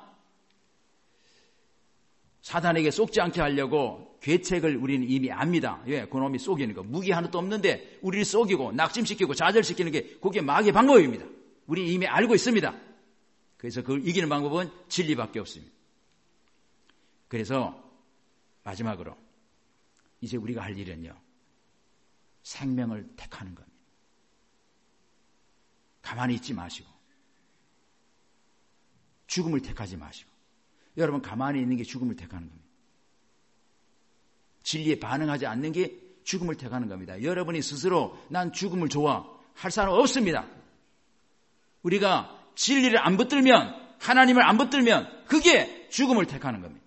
사단에게 속지 않게 하려고 계책을 우리는 이미 압니다. 왜? 그놈이 속이는 거. 무기 하나도 없는데 우리를 속이고 낙심시키고 좌절시키는 게 그게 마귀의 방법입니다. 우리 이미 알고 있습니다. 그래서 그걸 이기는 방법은 진리밖에 없습니다. 그래서 마지막으로 이제 우리가 할 일은요. 생명을 택하는 겁니다. 가만히 있지 마시고 죽음을 택하지 마시고 여러분 가만히 있는 게 죽음을 택하는 겁니다. 진리에 반응하지 않는 게 죽음을 택하는 겁니다. 여러분이 스스로 난 죽음을 좋아할 사람 없습니다. 우리가 진리를 안 붙들면, 하나님을 안 붙들면 그게 죽음을 택하는 겁니다.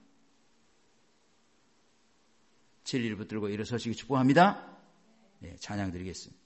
진리를 붙들고 일어서시기 축복합니다. 네, 찬양 드리겠습니다.